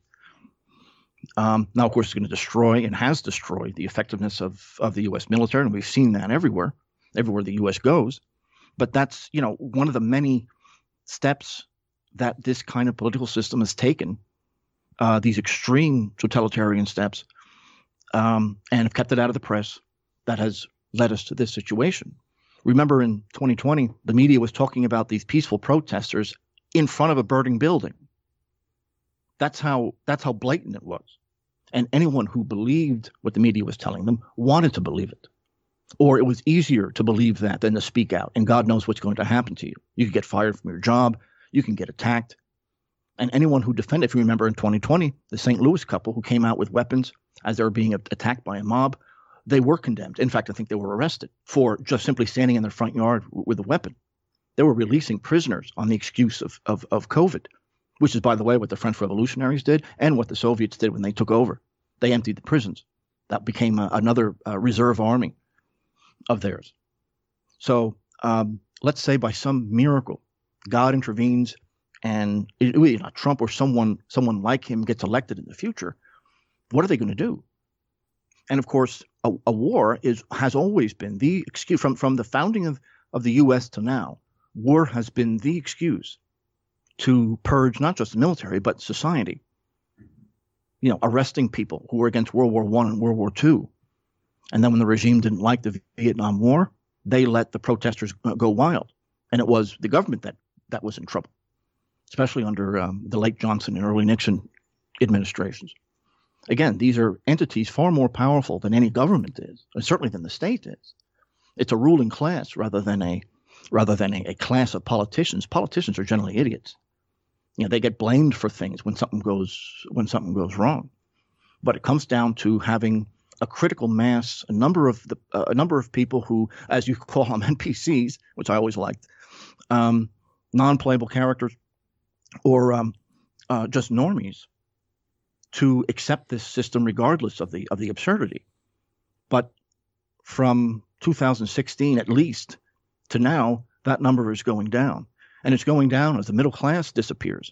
Speaker 3: Um, now, of course, it's going to destroy and has destroyed the effectiveness of, of the U S military, and we've seen that everywhere, everywhere the U S goes. But that's, you know, one of the many steps that this kind of political system has taken, uh, these extreme totalitarian steps, um, and have kept it out of the press. That has led us to this situation. Remember in twenty twenty, the media was talking about these peaceful protesters in front of a burning building. That's how that's how blatant it was. And anyone who believed what the media was telling them wanted to believe it. Or it was easier to believe that than to speak out. And God knows what's going to happen to you. You could get fired from your job. You can get attacked. And anyone who defended, if you remember in twenty twenty, the Saint Louis couple who came out with weapons as they were being attacked by a mob, they were condemned. In fact, I think they were arrested for just simply standing in their front yard with a weapon. They were releasing prisoners on the excuse of, of, of COVID, which is, by the way, what the French revolutionaries did and what the Soviets did when they took over. They emptied the prisons. That became a, another uh, reserve army of theirs. So um, let's say by some miracle, God intervenes and it, you know, Trump or someone someone like him gets elected in the future. What are they going to do? And of course, a, a war is has always been the excuse from, from the founding of, of the U S to now. War has been the excuse to purge not just the military, but society. You know, arresting people who were against World War One and World War Two. And then when the regime didn't like the Vietnam War, they let the protesters go wild. And it was the government that, that was in trouble, especially under um, the late Johnson and early Nixon administrations. Again, these are entities far more powerful than any government is, and certainly than the state is. It's a ruling class rather than a rather than a, a class of politicians. Politicians are generally idiots. You know, they get blamed for things when something goes when something goes wrong. But it comes down to having a critical mass, a number of the uh, a number of people who, as you call them, N P Cs, which I always liked, um, non-playable characters, or um, uh, just normies, to accept this system regardless of the of the absurdity. But from two thousand sixteen at least to now, that number is going down. And it's going down as the middle class disappears.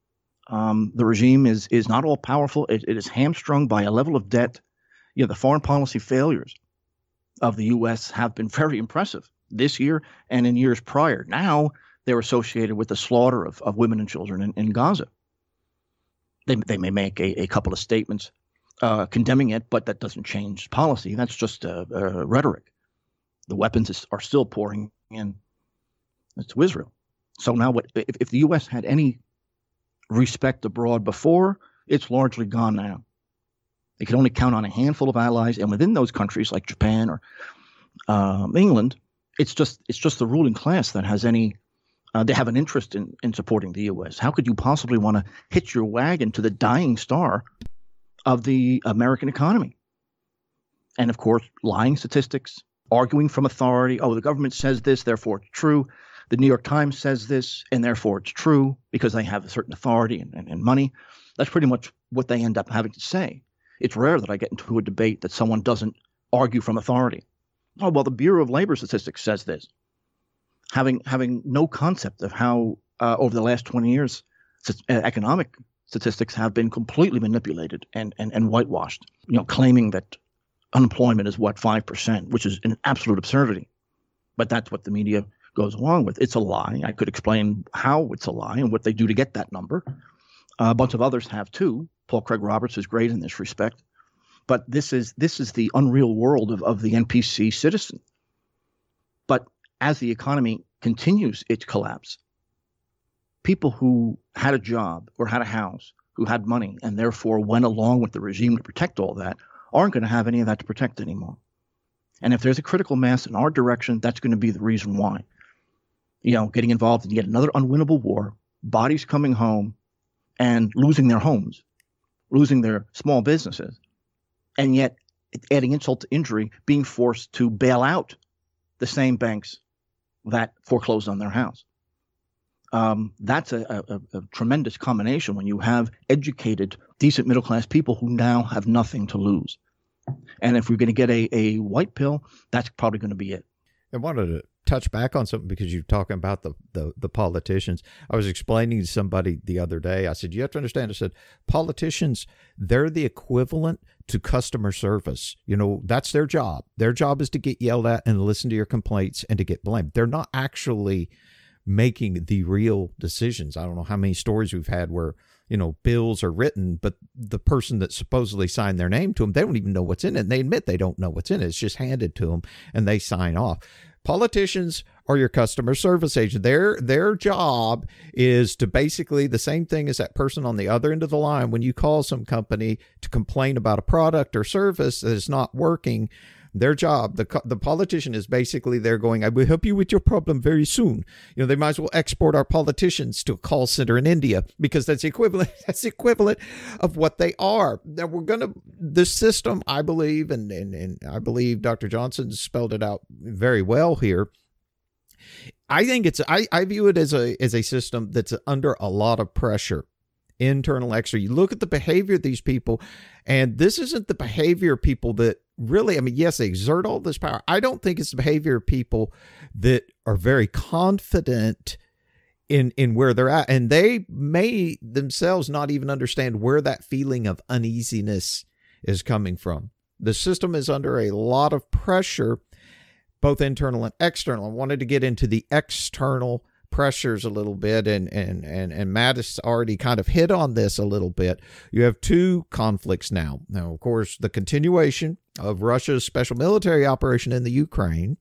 Speaker 3: Um, the regime is is not all powerful. It, it is hamstrung by a level of debt. You know, the foreign policy failures of the U S have been very impressive this year and in years prior. Now they're associated with the slaughter of, of women and children in, in Gaza. They, they may make a, a couple of statements uh, condemning it, but that doesn't change policy. That's just uh, uh, rhetoric. The weapons is, are still pouring in to Israel. So now what if, if the U S had any respect abroad before, it's largely gone now. They can only count on a handful of allies, and within those countries like Japan or um, England, it's just it's just the ruling class that has any Uh, they have an interest in, in supporting the U S. How could you possibly want to hitch your wagon to the dying star of the American economy? And of course, lying statistics, arguing from authority. Oh, the government says this, therefore it's true. The New York Times says this, and therefore it's true because they have a certain authority and, and, and money. That's pretty much what they end up having to say. It's rare that I get into a debate that someone doesn't argue from authority. Oh, well, the Bureau of Labor Statistics says this. Having having no concept of how uh, over the last twenty years, economic statistics have been completely manipulated and, and, and whitewashed, you know, claiming that unemployment is what, five percent, which is an absolute absurdity. But that's what the media goes along with. It's a lie. I could explain how it's a lie and what they do to get that number. Uh, a bunch of others have too. Paul Craig Roberts is great in this respect. But this is this is the unreal world of, of the N P C citizen. But as the economy continues its collapse, people who had a job or had a house, who had money, and therefore went along with the regime to protect all that, aren't going to have any of that to protect anymore. And if there's a critical mass in our direction, that's going to be the reason why. You know, getting involved in yet another unwinnable war, bodies coming home and losing their homes, losing their small businesses, and yet adding insult to injury, being forced to bail out the same banks that foreclosed on their house. Um, that's a, a, a tremendous combination when you have educated, decent middle-class people who now have nothing to lose. And if we're going to get a, a white pill, that's probably going to be it.
Speaker 2: I wanted to touch back on something because you're talking about the, the, the politicians. I was explaining to somebody the other day, I said, you have to understand, I said, politicians, they're the equivalent to customer service. You know, that's their job. Their job is to get yelled at and listen to your complaints and to get blamed. They're not actually making the real decisions. I don't know how many stories we've had where, you know, bills are written, but the person that supposedly signed their name to them, they don't even know what's in it. And they admit they don't know what's in it. It's just handed to them and they sign off. Politicians are your customer service agent. Their their job is to basically the same thing as that person on the other end of the line. When you call some company to complain about a product or service that is not working, their job, the the politician is basically they're going, I will help you with your problem very soon. You know, they might as well export our politicians to a call center in India because that's the equivalent. That's the equivalent of what they are. Now we're going to, this system, I believe, and, and, and I believe Doctor Johnson spelled it out very well here. I think it's, I, I view it as a, as a system that's under a lot of pressure. Internal, external. You look at the behavior of these people, and this isn't the behavior of people that really, I mean, yes, they exert all this power. I don't think it's the behavior of people that are very confident in, in where they're at. And they may themselves not even understand where that feeling of uneasiness is coming from. The system is under a lot of pressure, both internal and external. I wanted to get into the external pressures a little bit, and and and and Matt has already kind of hit on this a little bit. You have two conflicts now. Now, of course, the continuation of Russia's special military operation in the Ukraine,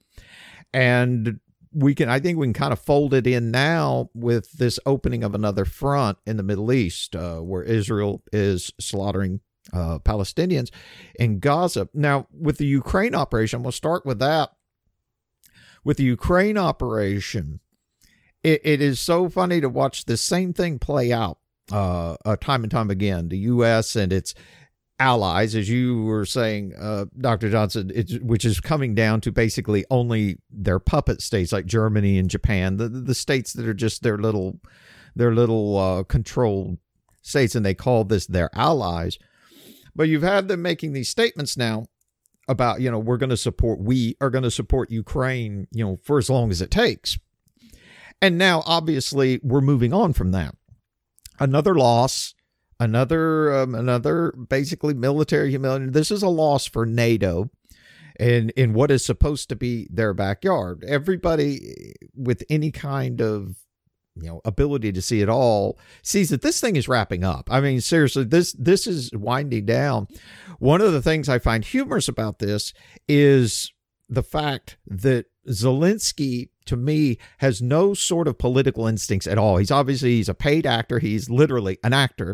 Speaker 2: and we can, I think, we can kind of fold it in now with this opening of another front in the Middle East, uh, where Israel is slaughtering uh, Palestinians in Gaza. Now, with the Ukraine operation, I'm going to start with that. With the Ukraine operation, It, it is so funny to watch the same thing play out uh, uh, time and time again. The U S and its allies, as you were saying, uh, Doctor Johnson, it's, which is coming down to basically only their puppet states like Germany and Japan, the the states that are just their little, their little uh, controlled states, and they call this their allies. But you've had them making these statements now about, you know, we're going to support, we are going to support Ukraine, you know, for as long as it takes. And now, obviously, we're moving on from that. Another loss, another, um, another basically military humiliation. This is a loss for NATO in, in what is supposed to be their backyard. Everybody with any kind of, you know, ability to see it all sees that this thing is wrapping up. I mean, seriously, this, this is winding down. One of the things I find humorous about this is the fact that Zelensky, to me, has no sort of political instincts at all. He's obviously, he's a paid actor. He's literally an actor.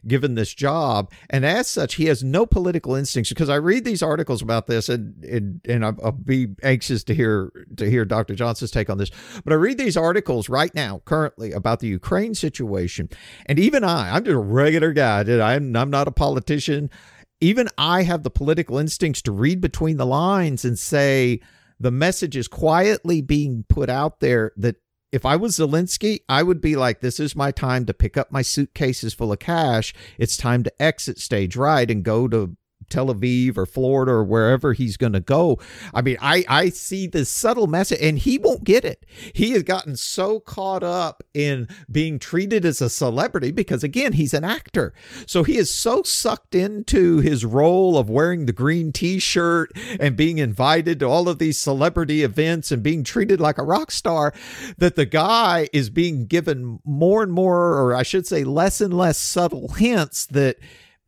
Speaker 2: given this job. And as such, he has no political instincts, because I read these articles about this, and and, and I'll, I'll be anxious to hear to hear Doctor Johnson's take on this. But I read these articles right now, currently, about the Ukraine situation. And even I, I'm just a regular guy. I'm, I'm not a politician. Even I have the political instincts to read between the lines and say the message is quietly being put out there that if I was Zelensky, I would be like, this is my time to pick up my suitcases full of cash. It's time to exit stage right and go to Tel Aviv or Florida or wherever he's going to go. I mean, I, I see this subtle message, and he won't get it. He has gotten so caught up in being treated as a celebrity because, again, he's an actor. So he is so sucked into his role of wearing the green T-shirt and being invited to all of these celebrity events and being treated like a rock star that the guy is being given more and more, or I should say less and less subtle hints that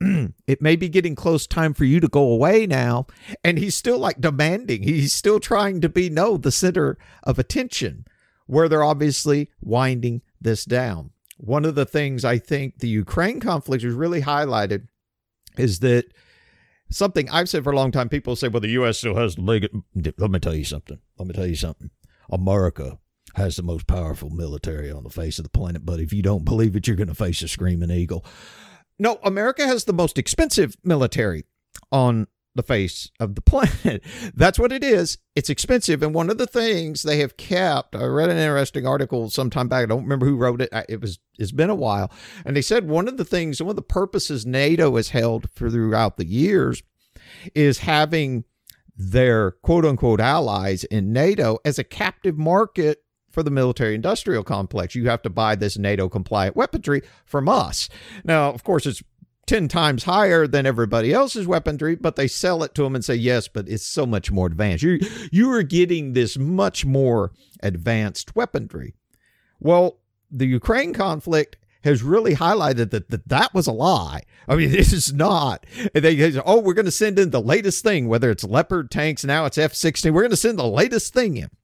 Speaker 2: it may be getting close time for you to go away now. And he's still like demanding. He's still trying to be, no, the center of attention, where they're obviously winding this down. One of the things I think the Ukraine conflict has really highlighted is that something I've said for a long time. People say, well, the U S still has the leg. Let me tell you something. Let me tell you something. America has the most powerful military on the face of the planet. But if you don't believe it, you're going to face a screaming eagle. No, America has the most expensive military on the face of the planet. That's what it is. It's expensive. And one of the things they have kept, I read an interesting article sometime back. I don't remember who wrote it. It was, it's been a while. And they said one of the things, one of the purposes NATO has held for throughout the years is having their quote unquote allies in NATO as a captive market for the military industrial complex. You have to buy this NATO compliant weaponry from us. Now, of course, it's ten times higher than everybody else's weaponry, but they sell it to them and say, yes, but it's so much more advanced. You, you are getting this much more advanced weaponry. Well, the Ukraine conflict has really highlighted that that, that was a lie. I mean, this is not. They, they say, oh, we're going to send in the latest thing, whether it's Leopard tanks, now it's F sixteen. We're going to send the latest thing in.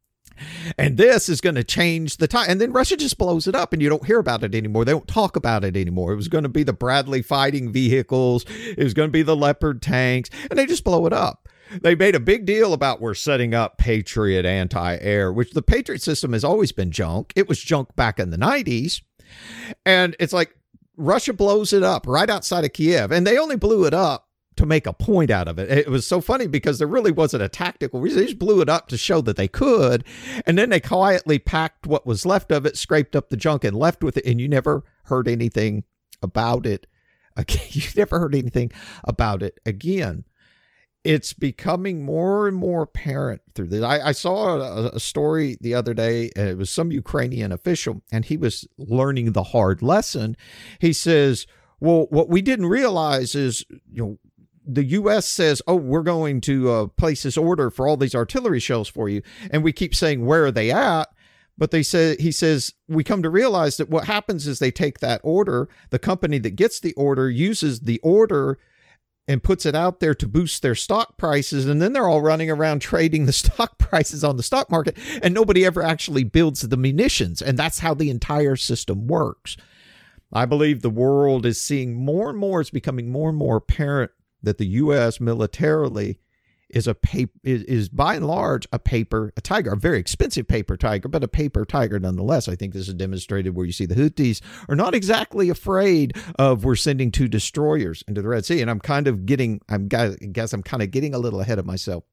Speaker 2: And this is going to change the time. And then Russia just blows it up and you don't hear about it anymore. They don't talk about it anymore. It was going to be the Bradley fighting vehicles. It was going to be the Leopard tanks. And they just blow it up. They made a big deal about we're setting up Patriot anti-air, which the Patriot system has always been junk. It was junk back in the nineties. And it's like Russia blows it up right outside of Kiev. And they only blew it up to make a point out of it. It was so funny because there really wasn't a tactical reason. They just blew it up to show that they could. And then they quietly packed what was left of it, scraped up the junk and left with it. And you never heard anything about it again. You never heard anything about it again. It's becoming more and more apparent through this. I, I saw a, a story the other day. And it was some Ukrainian official, and he was learning the hard lesson. He says, well, what we didn't realize is, you know, the U S says, oh, we're going to uh, place this order for all these artillery shells for you. And we keep saying, where are they at? But they say, he says, we come to realize that what happens is they take that order. The company that gets the order uses the order and puts it out there to boost their stock prices. And then they're all running around trading the stock prices on the stock market. And nobody ever actually builds the munitions. And that's how the entire system works. I believe the world is seeing more and more, it's becoming more and more apparent that the U S militarily is a paper, is, is by and large a paper, a tiger, a very expensive paper tiger, but a paper tiger nonetheless. I think this is demonstrated where you see the Houthis are not exactly afraid of we're sending two destroyers into the Red Sea. And I'm kind of getting, I'm I guess I'm kind of getting a little ahead of myself.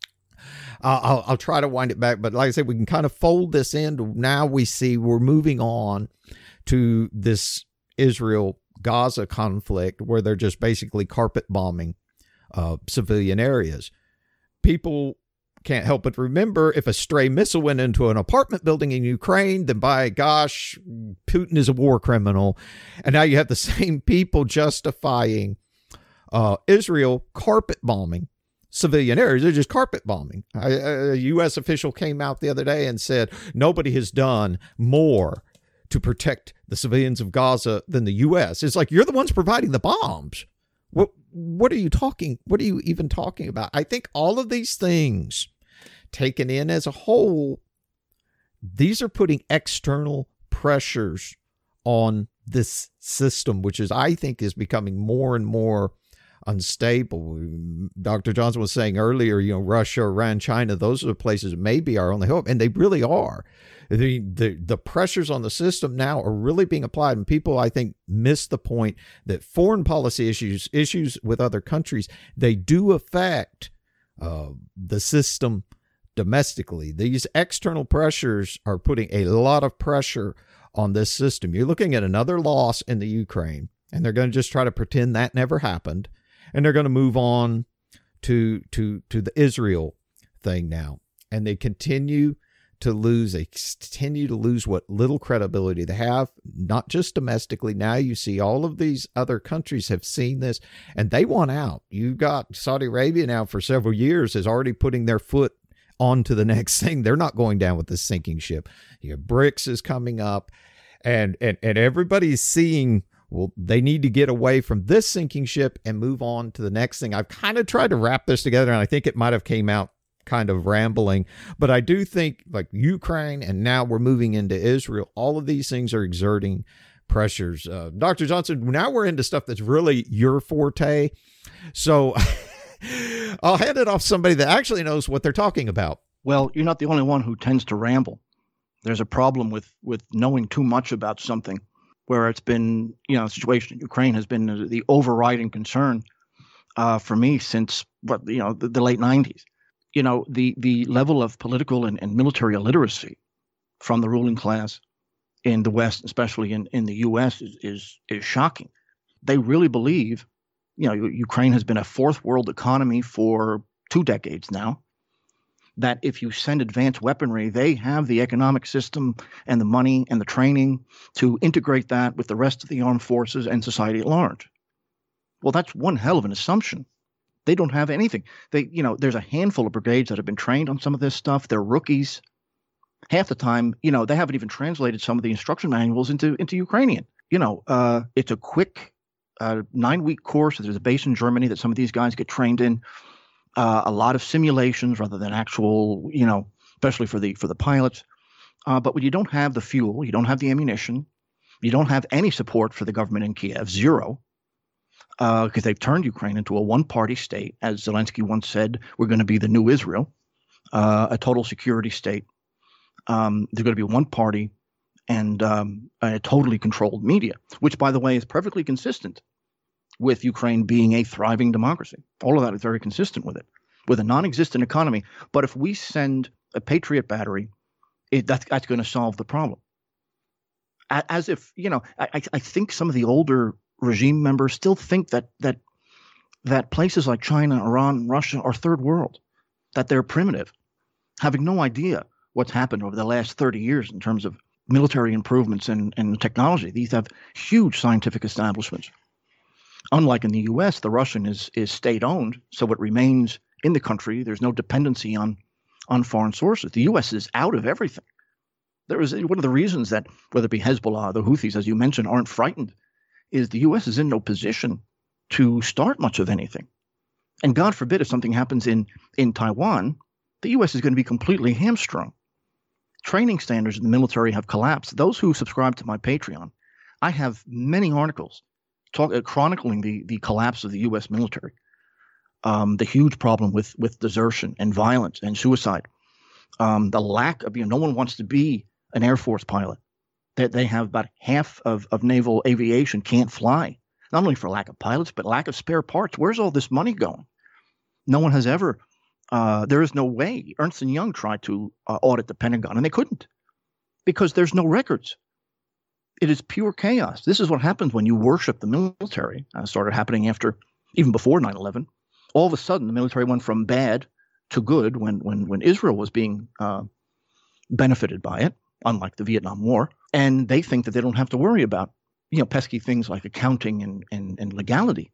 Speaker 2: Uh, I'll, I'll try to wind it back, but like I said, we can kind of fold this in. Now we see we're moving on to this Israel-Gaza conflict where they're just basically carpet bombing uh, civilian areas. People can't help but remember if a stray missile went into an apartment building in Ukraine, then by gosh, Putin is a war criminal. And now you have the same people justifying uh, Israel carpet bombing civilian areas. They're just carpet bombing. A, a U S official came out the other day and said nobody has done more to protect the civilians of Gaza than the U S. It's like, you're the ones providing the bombs. What what are you talking? What are you even talking about? I think all of these things taken in as a whole, these are putting external pressures on this system, which is, I think, is becoming more and more unstable. Doctor Johnson was saying earlier, you know, Russia, Iran, China, those are the places that may be our only hope. And they really are. The, the, the pressures on the system now are really being applied. And people, I think, miss the point that foreign policy issues, issues with other countries, they do affect uh, the system domestically. These external pressures are putting a lot of pressure on this system. You're looking at another loss in the Ukraine, and they're going to just try to pretend that never happened. And they're going to move on to to to the Israel thing now. And they continue to lose, they continue to lose what little credibility they have, not just domestically. Now you see all of these other countries have seen this, and they want out. You've got Saudi Arabia now for several years is already putting their foot on to the next thing. They're not going down with this sinking ship. You know, BRICS is coming up, and and and everybody's seeing, well, they need to get away from this sinking ship and move on to the next thing. I've kind of tried to wrap this together, and I think it might have came out kind of rambling, but I do think like Ukraine, and now we're moving into Israel, all of these things are exerting pressures. Uh, Doctor Johnson, now we're into stuff that's really your forte. So I'll hand it off to somebody that actually knows what they're talking about.
Speaker 3: Well, you're not the only one who tends to ramble. There's a problem with, with knowing too much about something, where it's been, you know, the situation in Ukraine has been the overriding concern uh, for me since, what, you know, the, the late nineties. You know, the, the level of political and, and military illiteracy from the ruling class in the West, especially in, in the U S, is, is is shocking. They really believe, you know, Ukraine has been a fourth world economy for two decades now, that if you send advanced weaponry, they have the economic system and the money and the training to integrate that with the rest of the armed forces and society at large. Well, that's one hell of an assumption. They don't have anything. They, you know, there's a handful of brigades that have been trained on some of this stuff. They're rookies. Half the time, you know, they haven't even translated some of the instruction manuals into, into Ukrainian. You know, uh, it's a quick uh, nine-week course. There's a base in Germany that some of these guys get trained in. Uh, a lot of simulations rather than actual, you know, especially for the for the pilots. Uh, but when you don't have the fuel, you don't have the ammunition, you don't have any support for the government in Kiev, zero. Because uh, they've turned Ukraine into a one-party state. As Zelensky once said, we're going to be the new Israel, uh, a total security state. Um, there's going to be one party and um, a totally controlled media, which, by the way, is perfectly consistent with Ukraine being a thriving democracy. All of that is very consistent with it, with a non-existent economy. But if we send a Patriot battery, it, that's, that's going to solve the problem. As if, you know, I, I think some of the older regime members still think that that that places like China, Iran, Russia are third world, that they're primitive, having no idea what's happened over the last thirty years in terms of military improvements and, and technology. These have huge scientific establishments. Unlike in the U S, the Russian is is state-owned, so it remains in the country. There's no dependency on on foreign sources. The U S is out of everything. There is one of the reasons that whether it be Hezbollah, the Houthis, as you mentioned, aren't frightened, is the U S is in no position to start much of anything. And God forbid if something happens in, in Taiwan, the U S is going to be completely hamstrung. Training standards in the military have collapsed. Those who subscribe to my Patreon, I have many articles talk, uh, chronicling the, the collapse of the U S military, um, the huge problem with, with desertion and violence and suicide, um, the lack of, you know, no one wants to be an Air Force pilot. That they have about half of, of naval aviation can't fly, not only for lack of pilots, but lack of spare parts. Where's all this money going? No one has ever, uh, there is no way. Ernst and Young tried to uh, audit the Pentagon, and they couldn't because there's no records. It is pure chaos. This is what happens when you worship the military. Uh, started happening after, even before nine eleven. All of a sudden, the military went from bad to good when, when, when Israel was being uh, benefited by it, unlike the Vietnam War. And they think that they don't have to worry about, you know, pesky things like accounting and, and, and legality.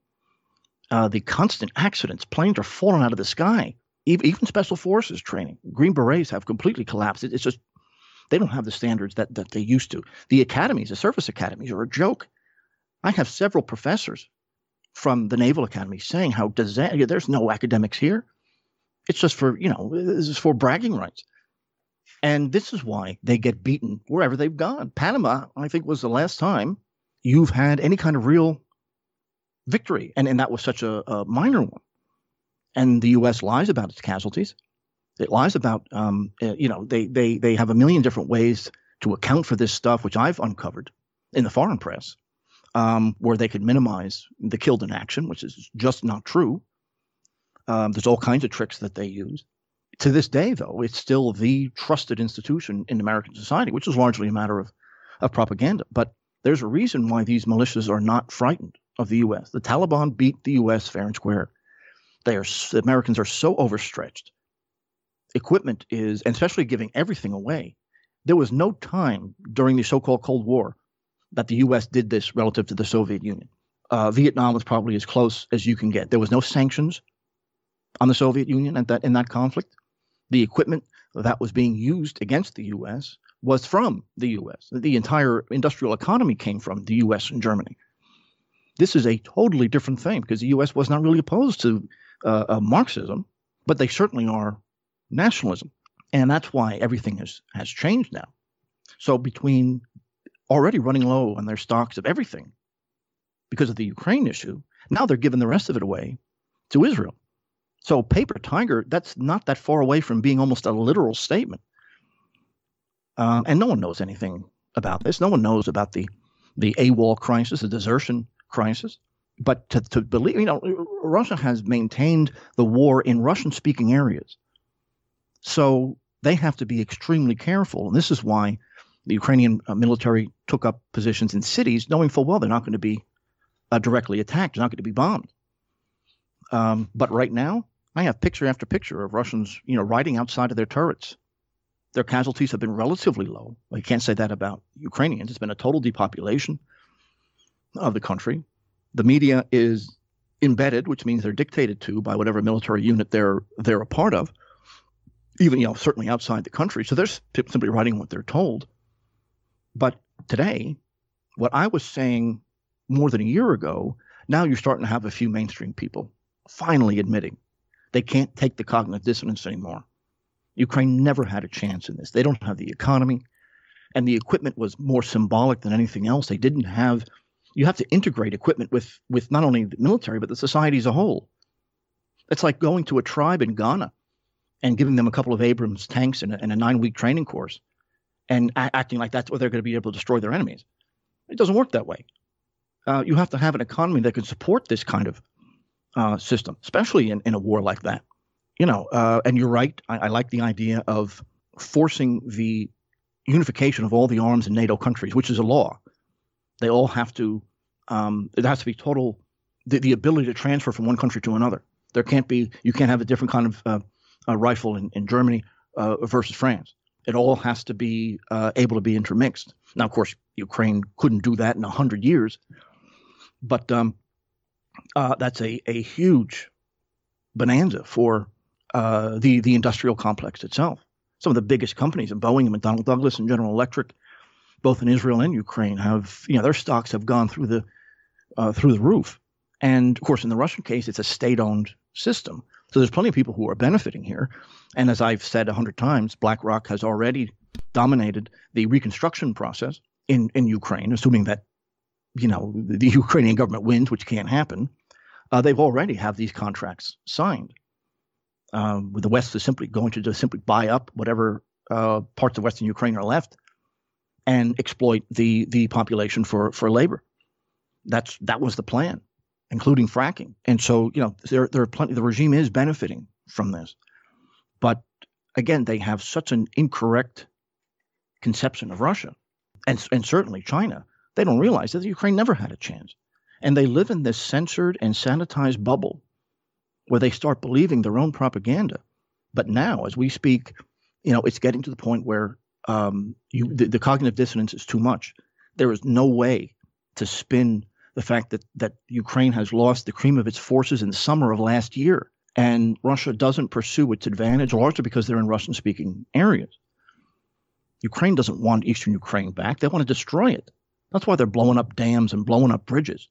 Speaker 3: Uh, the constant accidents, planes are falling out of the sky, even, even special forces training. Green Berets have completely collapsed. It, it's just, they don't have the standards that, that they used to. The academies, the service academies are a joke. I have several professors from the Naval Academy saying how disa- there's no academics here. It's just for, you know, this is for bragging rights. And this is why they get beaten wherever they've gone. Panama, I think, was the last time you've had any kind of real victory. And, and that was such a, a minor one. And the U S lies about its casualties. It lies about, um, uh, you know, they, they, they have a million different ways to account for this stuff, which I've uncovered in the foreign press, um, where they could minimize the killed in action, which is just not true. Um, there's all kinds of tricks that they use. To this day, though, it's still the trusted institution in American society, which is largely a matter of, of propaganda. But there's a reason why these militias are not frightened of the U S. The Taliban beat the U S fair and square. They are, the Americans are so overstretched. Equipment is, and especially giving everything away. There was no time during the so-called Cold War that the U S did this relative to the Soviet Union. Uh, Vietnam was probably as close as you can get. There was no sanctions on the Soviet Union at that in that conflict. The equipment that was being used against the U S was from the U S. The entire industrial economy came from the U S and Germany. This is a totally different thing because the U S was not really opposed to uh, uh, Marxism, but they certainly are nationalism. And that's why everything has, has changed now. So between already running low on their stocks of everything because of the Ukraine issue, now they're giving the rest of it away to Israel. So paper tiger, that's not that far away from being almost a literal statement. Um, and no one knows anything about this. No one knows about the the AWOL crisis, the desertion crisis. But to, to believe, you know, Russia has maintained the war in Russian-speaking areas. So they have to be extremely careful. And this is why the Ukrainian uh, military took up positions in cities, knowing full well they're not going to be uh, directly attacked. They're not going to be bombed. Um, but right now, I have picture after picture of Russians, you know, riding outside of their turrets. Their casualties have been relatively low. Well, you can't say that about Ukrainians. It's been a total depopulation of the country. The media is embedded, which means they're dictated to by whatever military unit they're they're a part of, even, you know, certainly outside the country. So they're simply writing what they're told. But today, what I was saying more than a year ago, now you're starting to have a few mainstream people finally admitting they can't take the cognitive dissonance anymore. Ukraine never had a chance in this. They don't have the economy, and the equipment was more symbolic than anything else. They didn't have – you have to integrate equipment with, with not only the military but the society as a whole. It's like going to a tribe in Ghana and giving them a couple of Abrams tanks and a, and a nine-week training course and a- acting like that's where they're going to be able to destroy their enemies. It doesn't work that way. Uh, you have to have an economy that can support this kind of uh, system, especially in, in a war like that. You know, uh, and you're right. I, I like the idea of forcing the unification of all the arms in NATO countries, which is a law. They all have to, um, it has to be total, the, the ability to transfer from one country to another. There can't be, you can't have a different kind of uh, a rifle in, in Germany uh, versus France. It all has to be uh, able to be intermixed. Now, of course, Ukraine couldn't do that in a hundred years, but um, uh, that's a, a huge bonanza for uh, the, the industrial complex itself. Some of the biggest companies, Boeing and McDonnell Douglas and General Electric, both in Israel and Ukraine, have, you know, their stocks have gone through the uh, through the roof. And of course, in the Russian case, it's a state-owned system. So there's plenty of people who are benefiting here. And as I've said a hundred times, BlackRock has already dominated the reconstruction process in, in Ukraine, assuming that, you know, the, the Ukrainian government wins, which can't happen. Uh, they've already have these contracts signed. Um, with the West is simply going to just simply buy up whatever uh, parts of Western Ukraine are left and exploit the the population for for labor. That's that was the plan, including fracking. And so, you know, there there are plenty. The regime is benefiting from this, but again, they have such an incorrect conception of Russia, and and certainly China. They don't realize that Ukraine never had a chance, and they live in this censored and sanitized bubble where they start believing their own propaganda. But now, as we speak, you know, it's getting to the point where um, you, the, the cognitive dissonance is too much. There is no way to spin the fact that that Ukraine has lost the cream of its forces in the summer of last year, and Russia doesn't pursue its advantage, largely because they're in Russian-speaking areas. Ukraine doesn't want Eastern Ukraine back. They want to destroy it. That's why they're blowing up dams and blowing up bridges.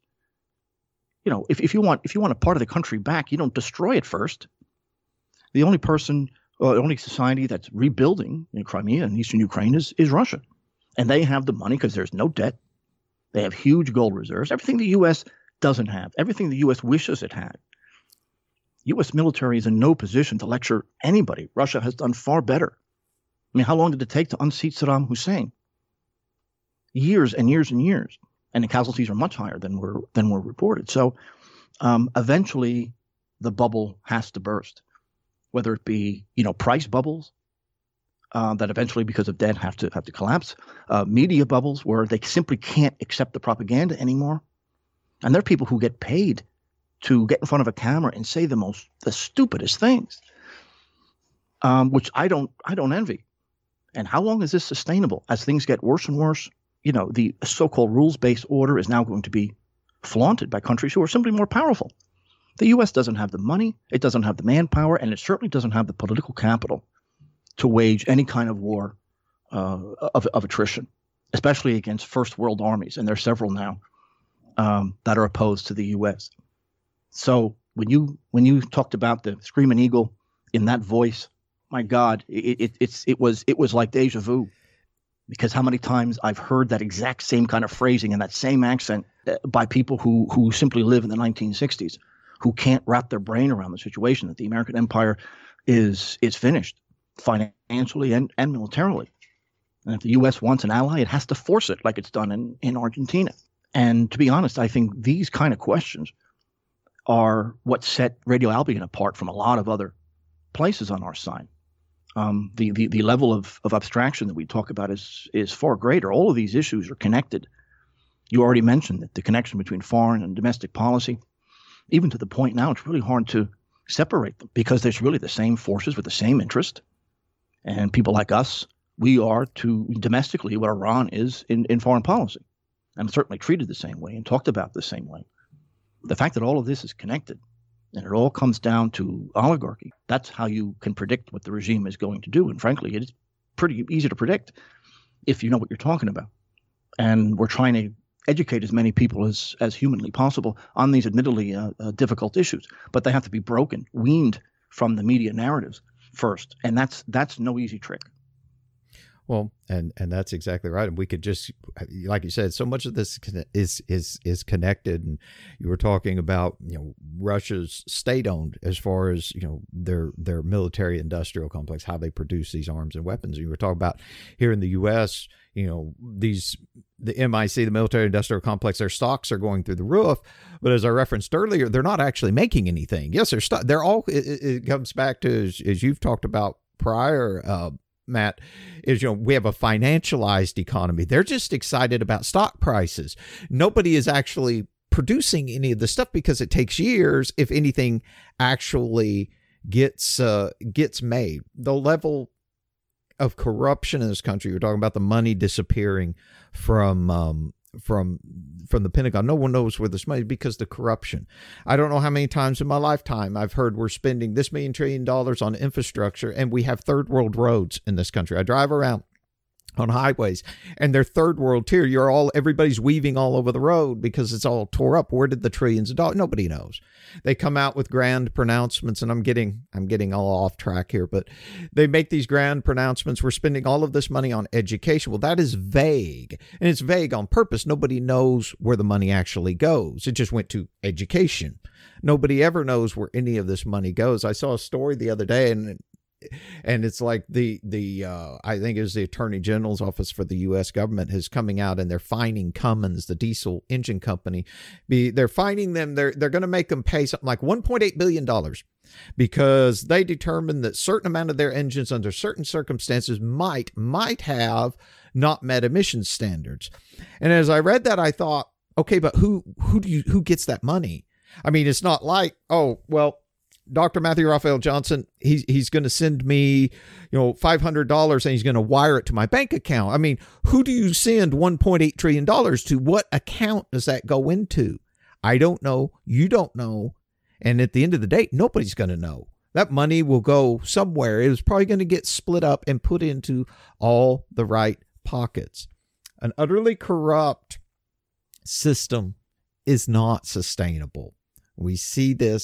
Speaker 3: You know, if, if you want if you want a part of the country back, you don't destroy it first. The only person, or the only society that's rebuilding in Crimea and Eastern Ukraine is, is Russia. And they have the money because there's no debt. They have huge gold reserves, everything the U S doesn't have, everything the U S wishes it had. U S military is in no position to lecture anybody. Russia has done far better. I mean, how long did it take to unseat Saddam Hussein? Years and years and years. And the casualties are much higher than were than were reported. So um, eventually the bubble has to burst, whether it be, you know, price bubbles uh, that eventually, because of debt, have to have to collapse, uh, media bubbles where they simply can't accept the propaganda anymore. And there are people who get paid to get in front of a camera and say the most the stupidest things, um, which I don't I don't envy. And how long is this sustainable? As things get worse and worse, you know, the so-called rules-based order is now going to be flaunted by countries who are simply more powerful. The U S doesn't have the money, it doesn't have the manpower, and it certainly doesn't have the political capital to wage any kind of war uh, of, of attrition, especially against first world armies. And there are several now um, that are opposed to the U S. So when you when you talked about the Screaming Eagle in that voice, my God, it, it it's it was it was like deja vu. Because how many times I've heard that exact same kind of phrasing and that same accent by people who who simply live in the nineteen sixties, who can't wrap their brain around the situation that the American empire is is finished financially and, and militarily. And if the U S wants an ally, it has to force it like it's done in, in Argentina. And to be honest, I think these kind of questions are what set Radio Albion apart from a lot of other places on our side. Um, the, the the level of, of abstraction that we talk about is is far greater. All of these issues are connected. You already mentioned that the connection between foreign and domestic policy, even to the point now it's really hard to separate them because there's really the same forces with the same interest. And people like us, we are to domestically what Iran is in, in foreign policy. And certainly treated the same way and talked about the same way. The fact that all of this is connected and it all comes down to oligarchy. That's how you can predict what the regime is going to do. And frankly, it is pretty easy to predict if you know what you're talking about. And we're trying to educate as many people as, as humanly possible on these admittedly uh, uh, difficult issues. But they have to be broken, weaned from the media narratives first. And that's that's no easy trick.
Speaker 2: Well, and, and that's exactly right. And we could just, like you said, so much of this is is is connected. And you were talking about, you know, Russia's state-owned as far as, you know, their their military industrial complex, how they produce these arms and weapons. And you were talking about here in the U S, you know, these the M I C, the military industrial complex, their stocks are going through the roof. But as I referenced earlier, they're not actually making anything. Yes, they're st- they're all. It, it comes back to as, as you've talked about prior. Uh, Matt, is, you know, we have a financialized economy. They're just excited about stock prices. Nobody is actually producing any of the stuff because it takes years, if anything actually gets uh, gets made. The level of corruption in this country, you're talking about the money disappearing from um, from from the Pentagon. No one knows where this money is because the corruption. I don't know how many times in my lifetime I've heard we're spending this million trillion dollars on infrastructure and we have third world roads in this country. I drive around on highways and they're third world tier. You're all, everybody's weaving all over the road because it's all tore up. Where did the trillions of dollars? Nobody knows. They come out with grand pronouncements, and I'm getting, I'm getting all off track here, but they make these grand pronouncements. We're spending all of this money on education. Well, that is vague, and it's vague on purpose. Nobody knows where the money actually goes. It just went to education. Nobody ever knows where any of this money goes. I saw a story the other day, and And it's like the, the uh, I think it was the Attorney General's office for the U S government is coming out and they're fining Cummins, the diesel engine company. Be They're fining them. They're, they're going to make them pay something like one point eight billion dollars because they determined that certain amount of their engines under certain circumstances might, might have not met emissions standards. And as I read that, I thought, okay, but who, who do you, who gets that money? I mean, it's not like, oh, well, Doctor Matthew Raphael Johnson, he's, he's going to send me, you know, five hundred dollars and he's going to wire it to my bank account. I mean, who do you send one point eight trillion dollars to? What account does that go into? I don't know. You don't know. And at the end of the day, nobody's going to know. That money will go somewhere. It was probably going to get split up and put into all the right pockets. An utterly corrupt system is not sustainable. We see this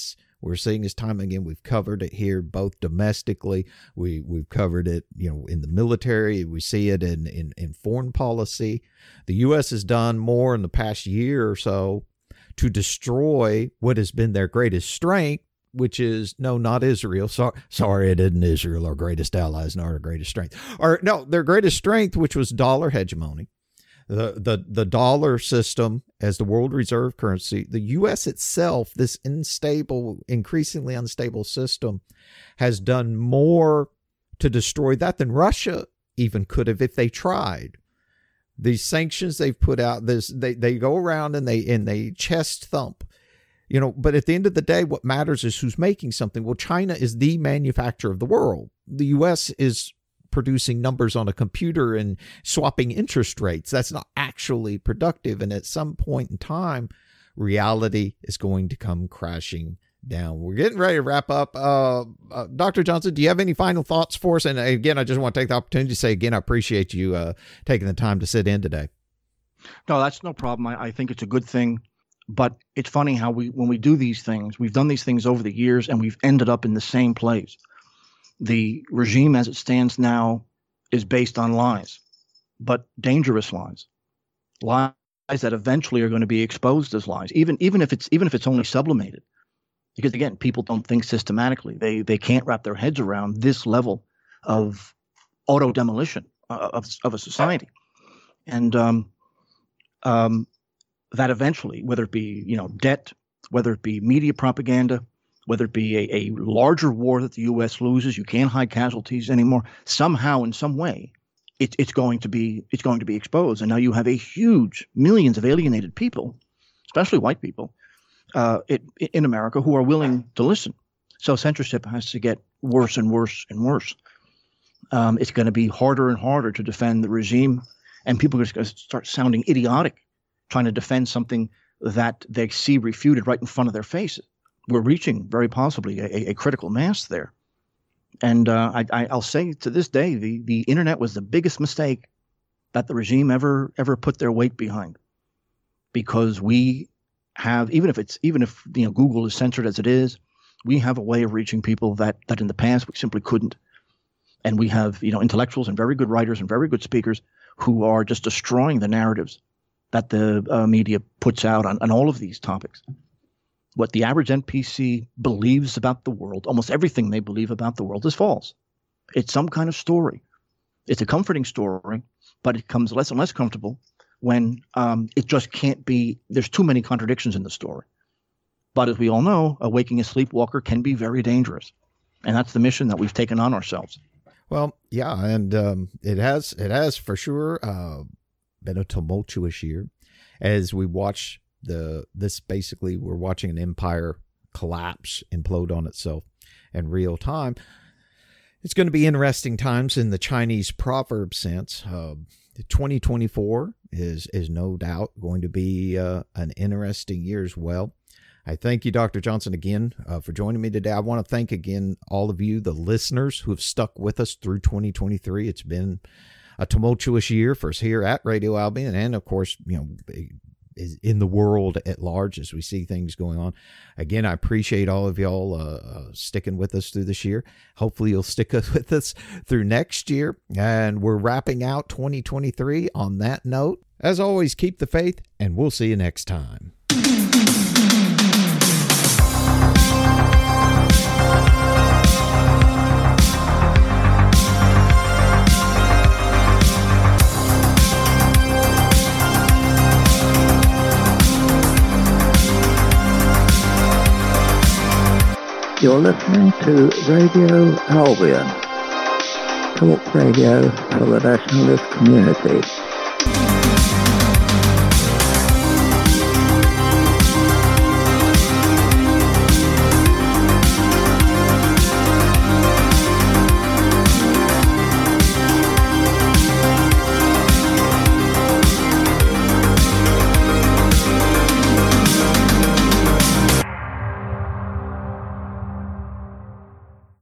Speaker 2: We're seeing this time again. We've covered it here, both domestically. We, we've covered it, you know, in the military. We see it in, in, in foreign policy. The U S has done more in the past year or so to destroy what has been their greatest strength, which is, no, not Israel. So, sorry, it isn't Israel, our greatest allies, not our greatest strength. Or no, their greatest strength, which was dollar hegemony. The, the the dollar system as the world reserve currency, the U S itself, this unstable, increasingly unstable system, has done more to destroy that than Russia even could have if they tried. These sanctions they've put out, this they, they go around and they and they chest thump, you know. But at the end of the day, what matters is who's making something. Well, China is the manufacturer of the world. The U S is producing numbers on a computer and swapping interest rates. That's not actually productive. And at some point in time, reality is going to come crashing down. We're getting ready to wrap up. Uh, uh, Doctor Johnson, do you have any final thoughts for us? And again, I just want to take the opportunity to say again, I appreciate you uh, taking the time to sit in today.
Speaker 3: No, that's no problem. I, I think it's a good thing. But it's funny how we, when we do these things, we've done these things over the years and we've ended up in the same place. The regime as it stands now is based on lies, but dangerous lies, lies that eventually are going to be exposed as lies, even even if it's even if it's only sublimated. Because again, people don't think systematically. They they can't wrap their heads around this level of auto demolition of of a society, and um, um, that eventually, whether it be you know debt, whether it be media propaganda, whether it be a, a larger war that the U S loses, you can't hide casualties anymore. Somehow, in some way, it, it's going to be it's going to be exposed. And now you have a huge millions of alienated people, especially white people, uh, it, in America who are willing to listen. So censorship has to get worse and worse and worse. Um, it's going to be harder and harder to defend the regime, and people are just going to start sounding idiotic, trying to defend something that they see refuted right in front of their faces. We're reaching very possibly a, a critical mass there. And uh, I, I, I'll say to this day, the, the internet was the biggest mistake that the regime ever ever put their weight behind. Because we have, even if it's even if you know Google is censored as it is, we have a way of reaching people that that in the past we simply couldn't. And we have you know intellectuals and very good writers and very good speakers who are just destroying the narratives that the uh, media puts out on, on all of these topics. What the average N P C believes about the world, almost everything they believe about the world is false. It's some kind of story. It's a comforting story, but it becomes less and less comfortable when um, it just can't be, there's too many contradictions in the story. But as we all know, a waking a sleepwalker can be very dangerous. And that's the mission that we've taken on ourselves.
Speaker 2: Well, yeah, and um, it has, it has for sure uh, been a tumultuous year as we watch The this basically we're watching an empire collapse, implode on itself in real time. It's going to be interesting times in the Chinese proverb sense. Uh, twenty twenty-four is is no doubt going to be uh, an interesting year as well. I thank you, Doctor Johnson, again uh, for joining me today. I want to thank again all of you, the listeners who have stuck with us through twenty twenty-three. It's been a tumultuous year for us here at Radio Albion, and of course, you know, is in the world at large as we see things going on. Again, I appreciate all of y'all uh, uh, sticking with us through this year. Hopefully you'll stick with us through next year. And we're wrapping out twenty twenty-three on that note. As always, keep the faith, and we'll see you next time.
Speaker 1: You're listening to Radio Albion, talk radio for the nationalist community.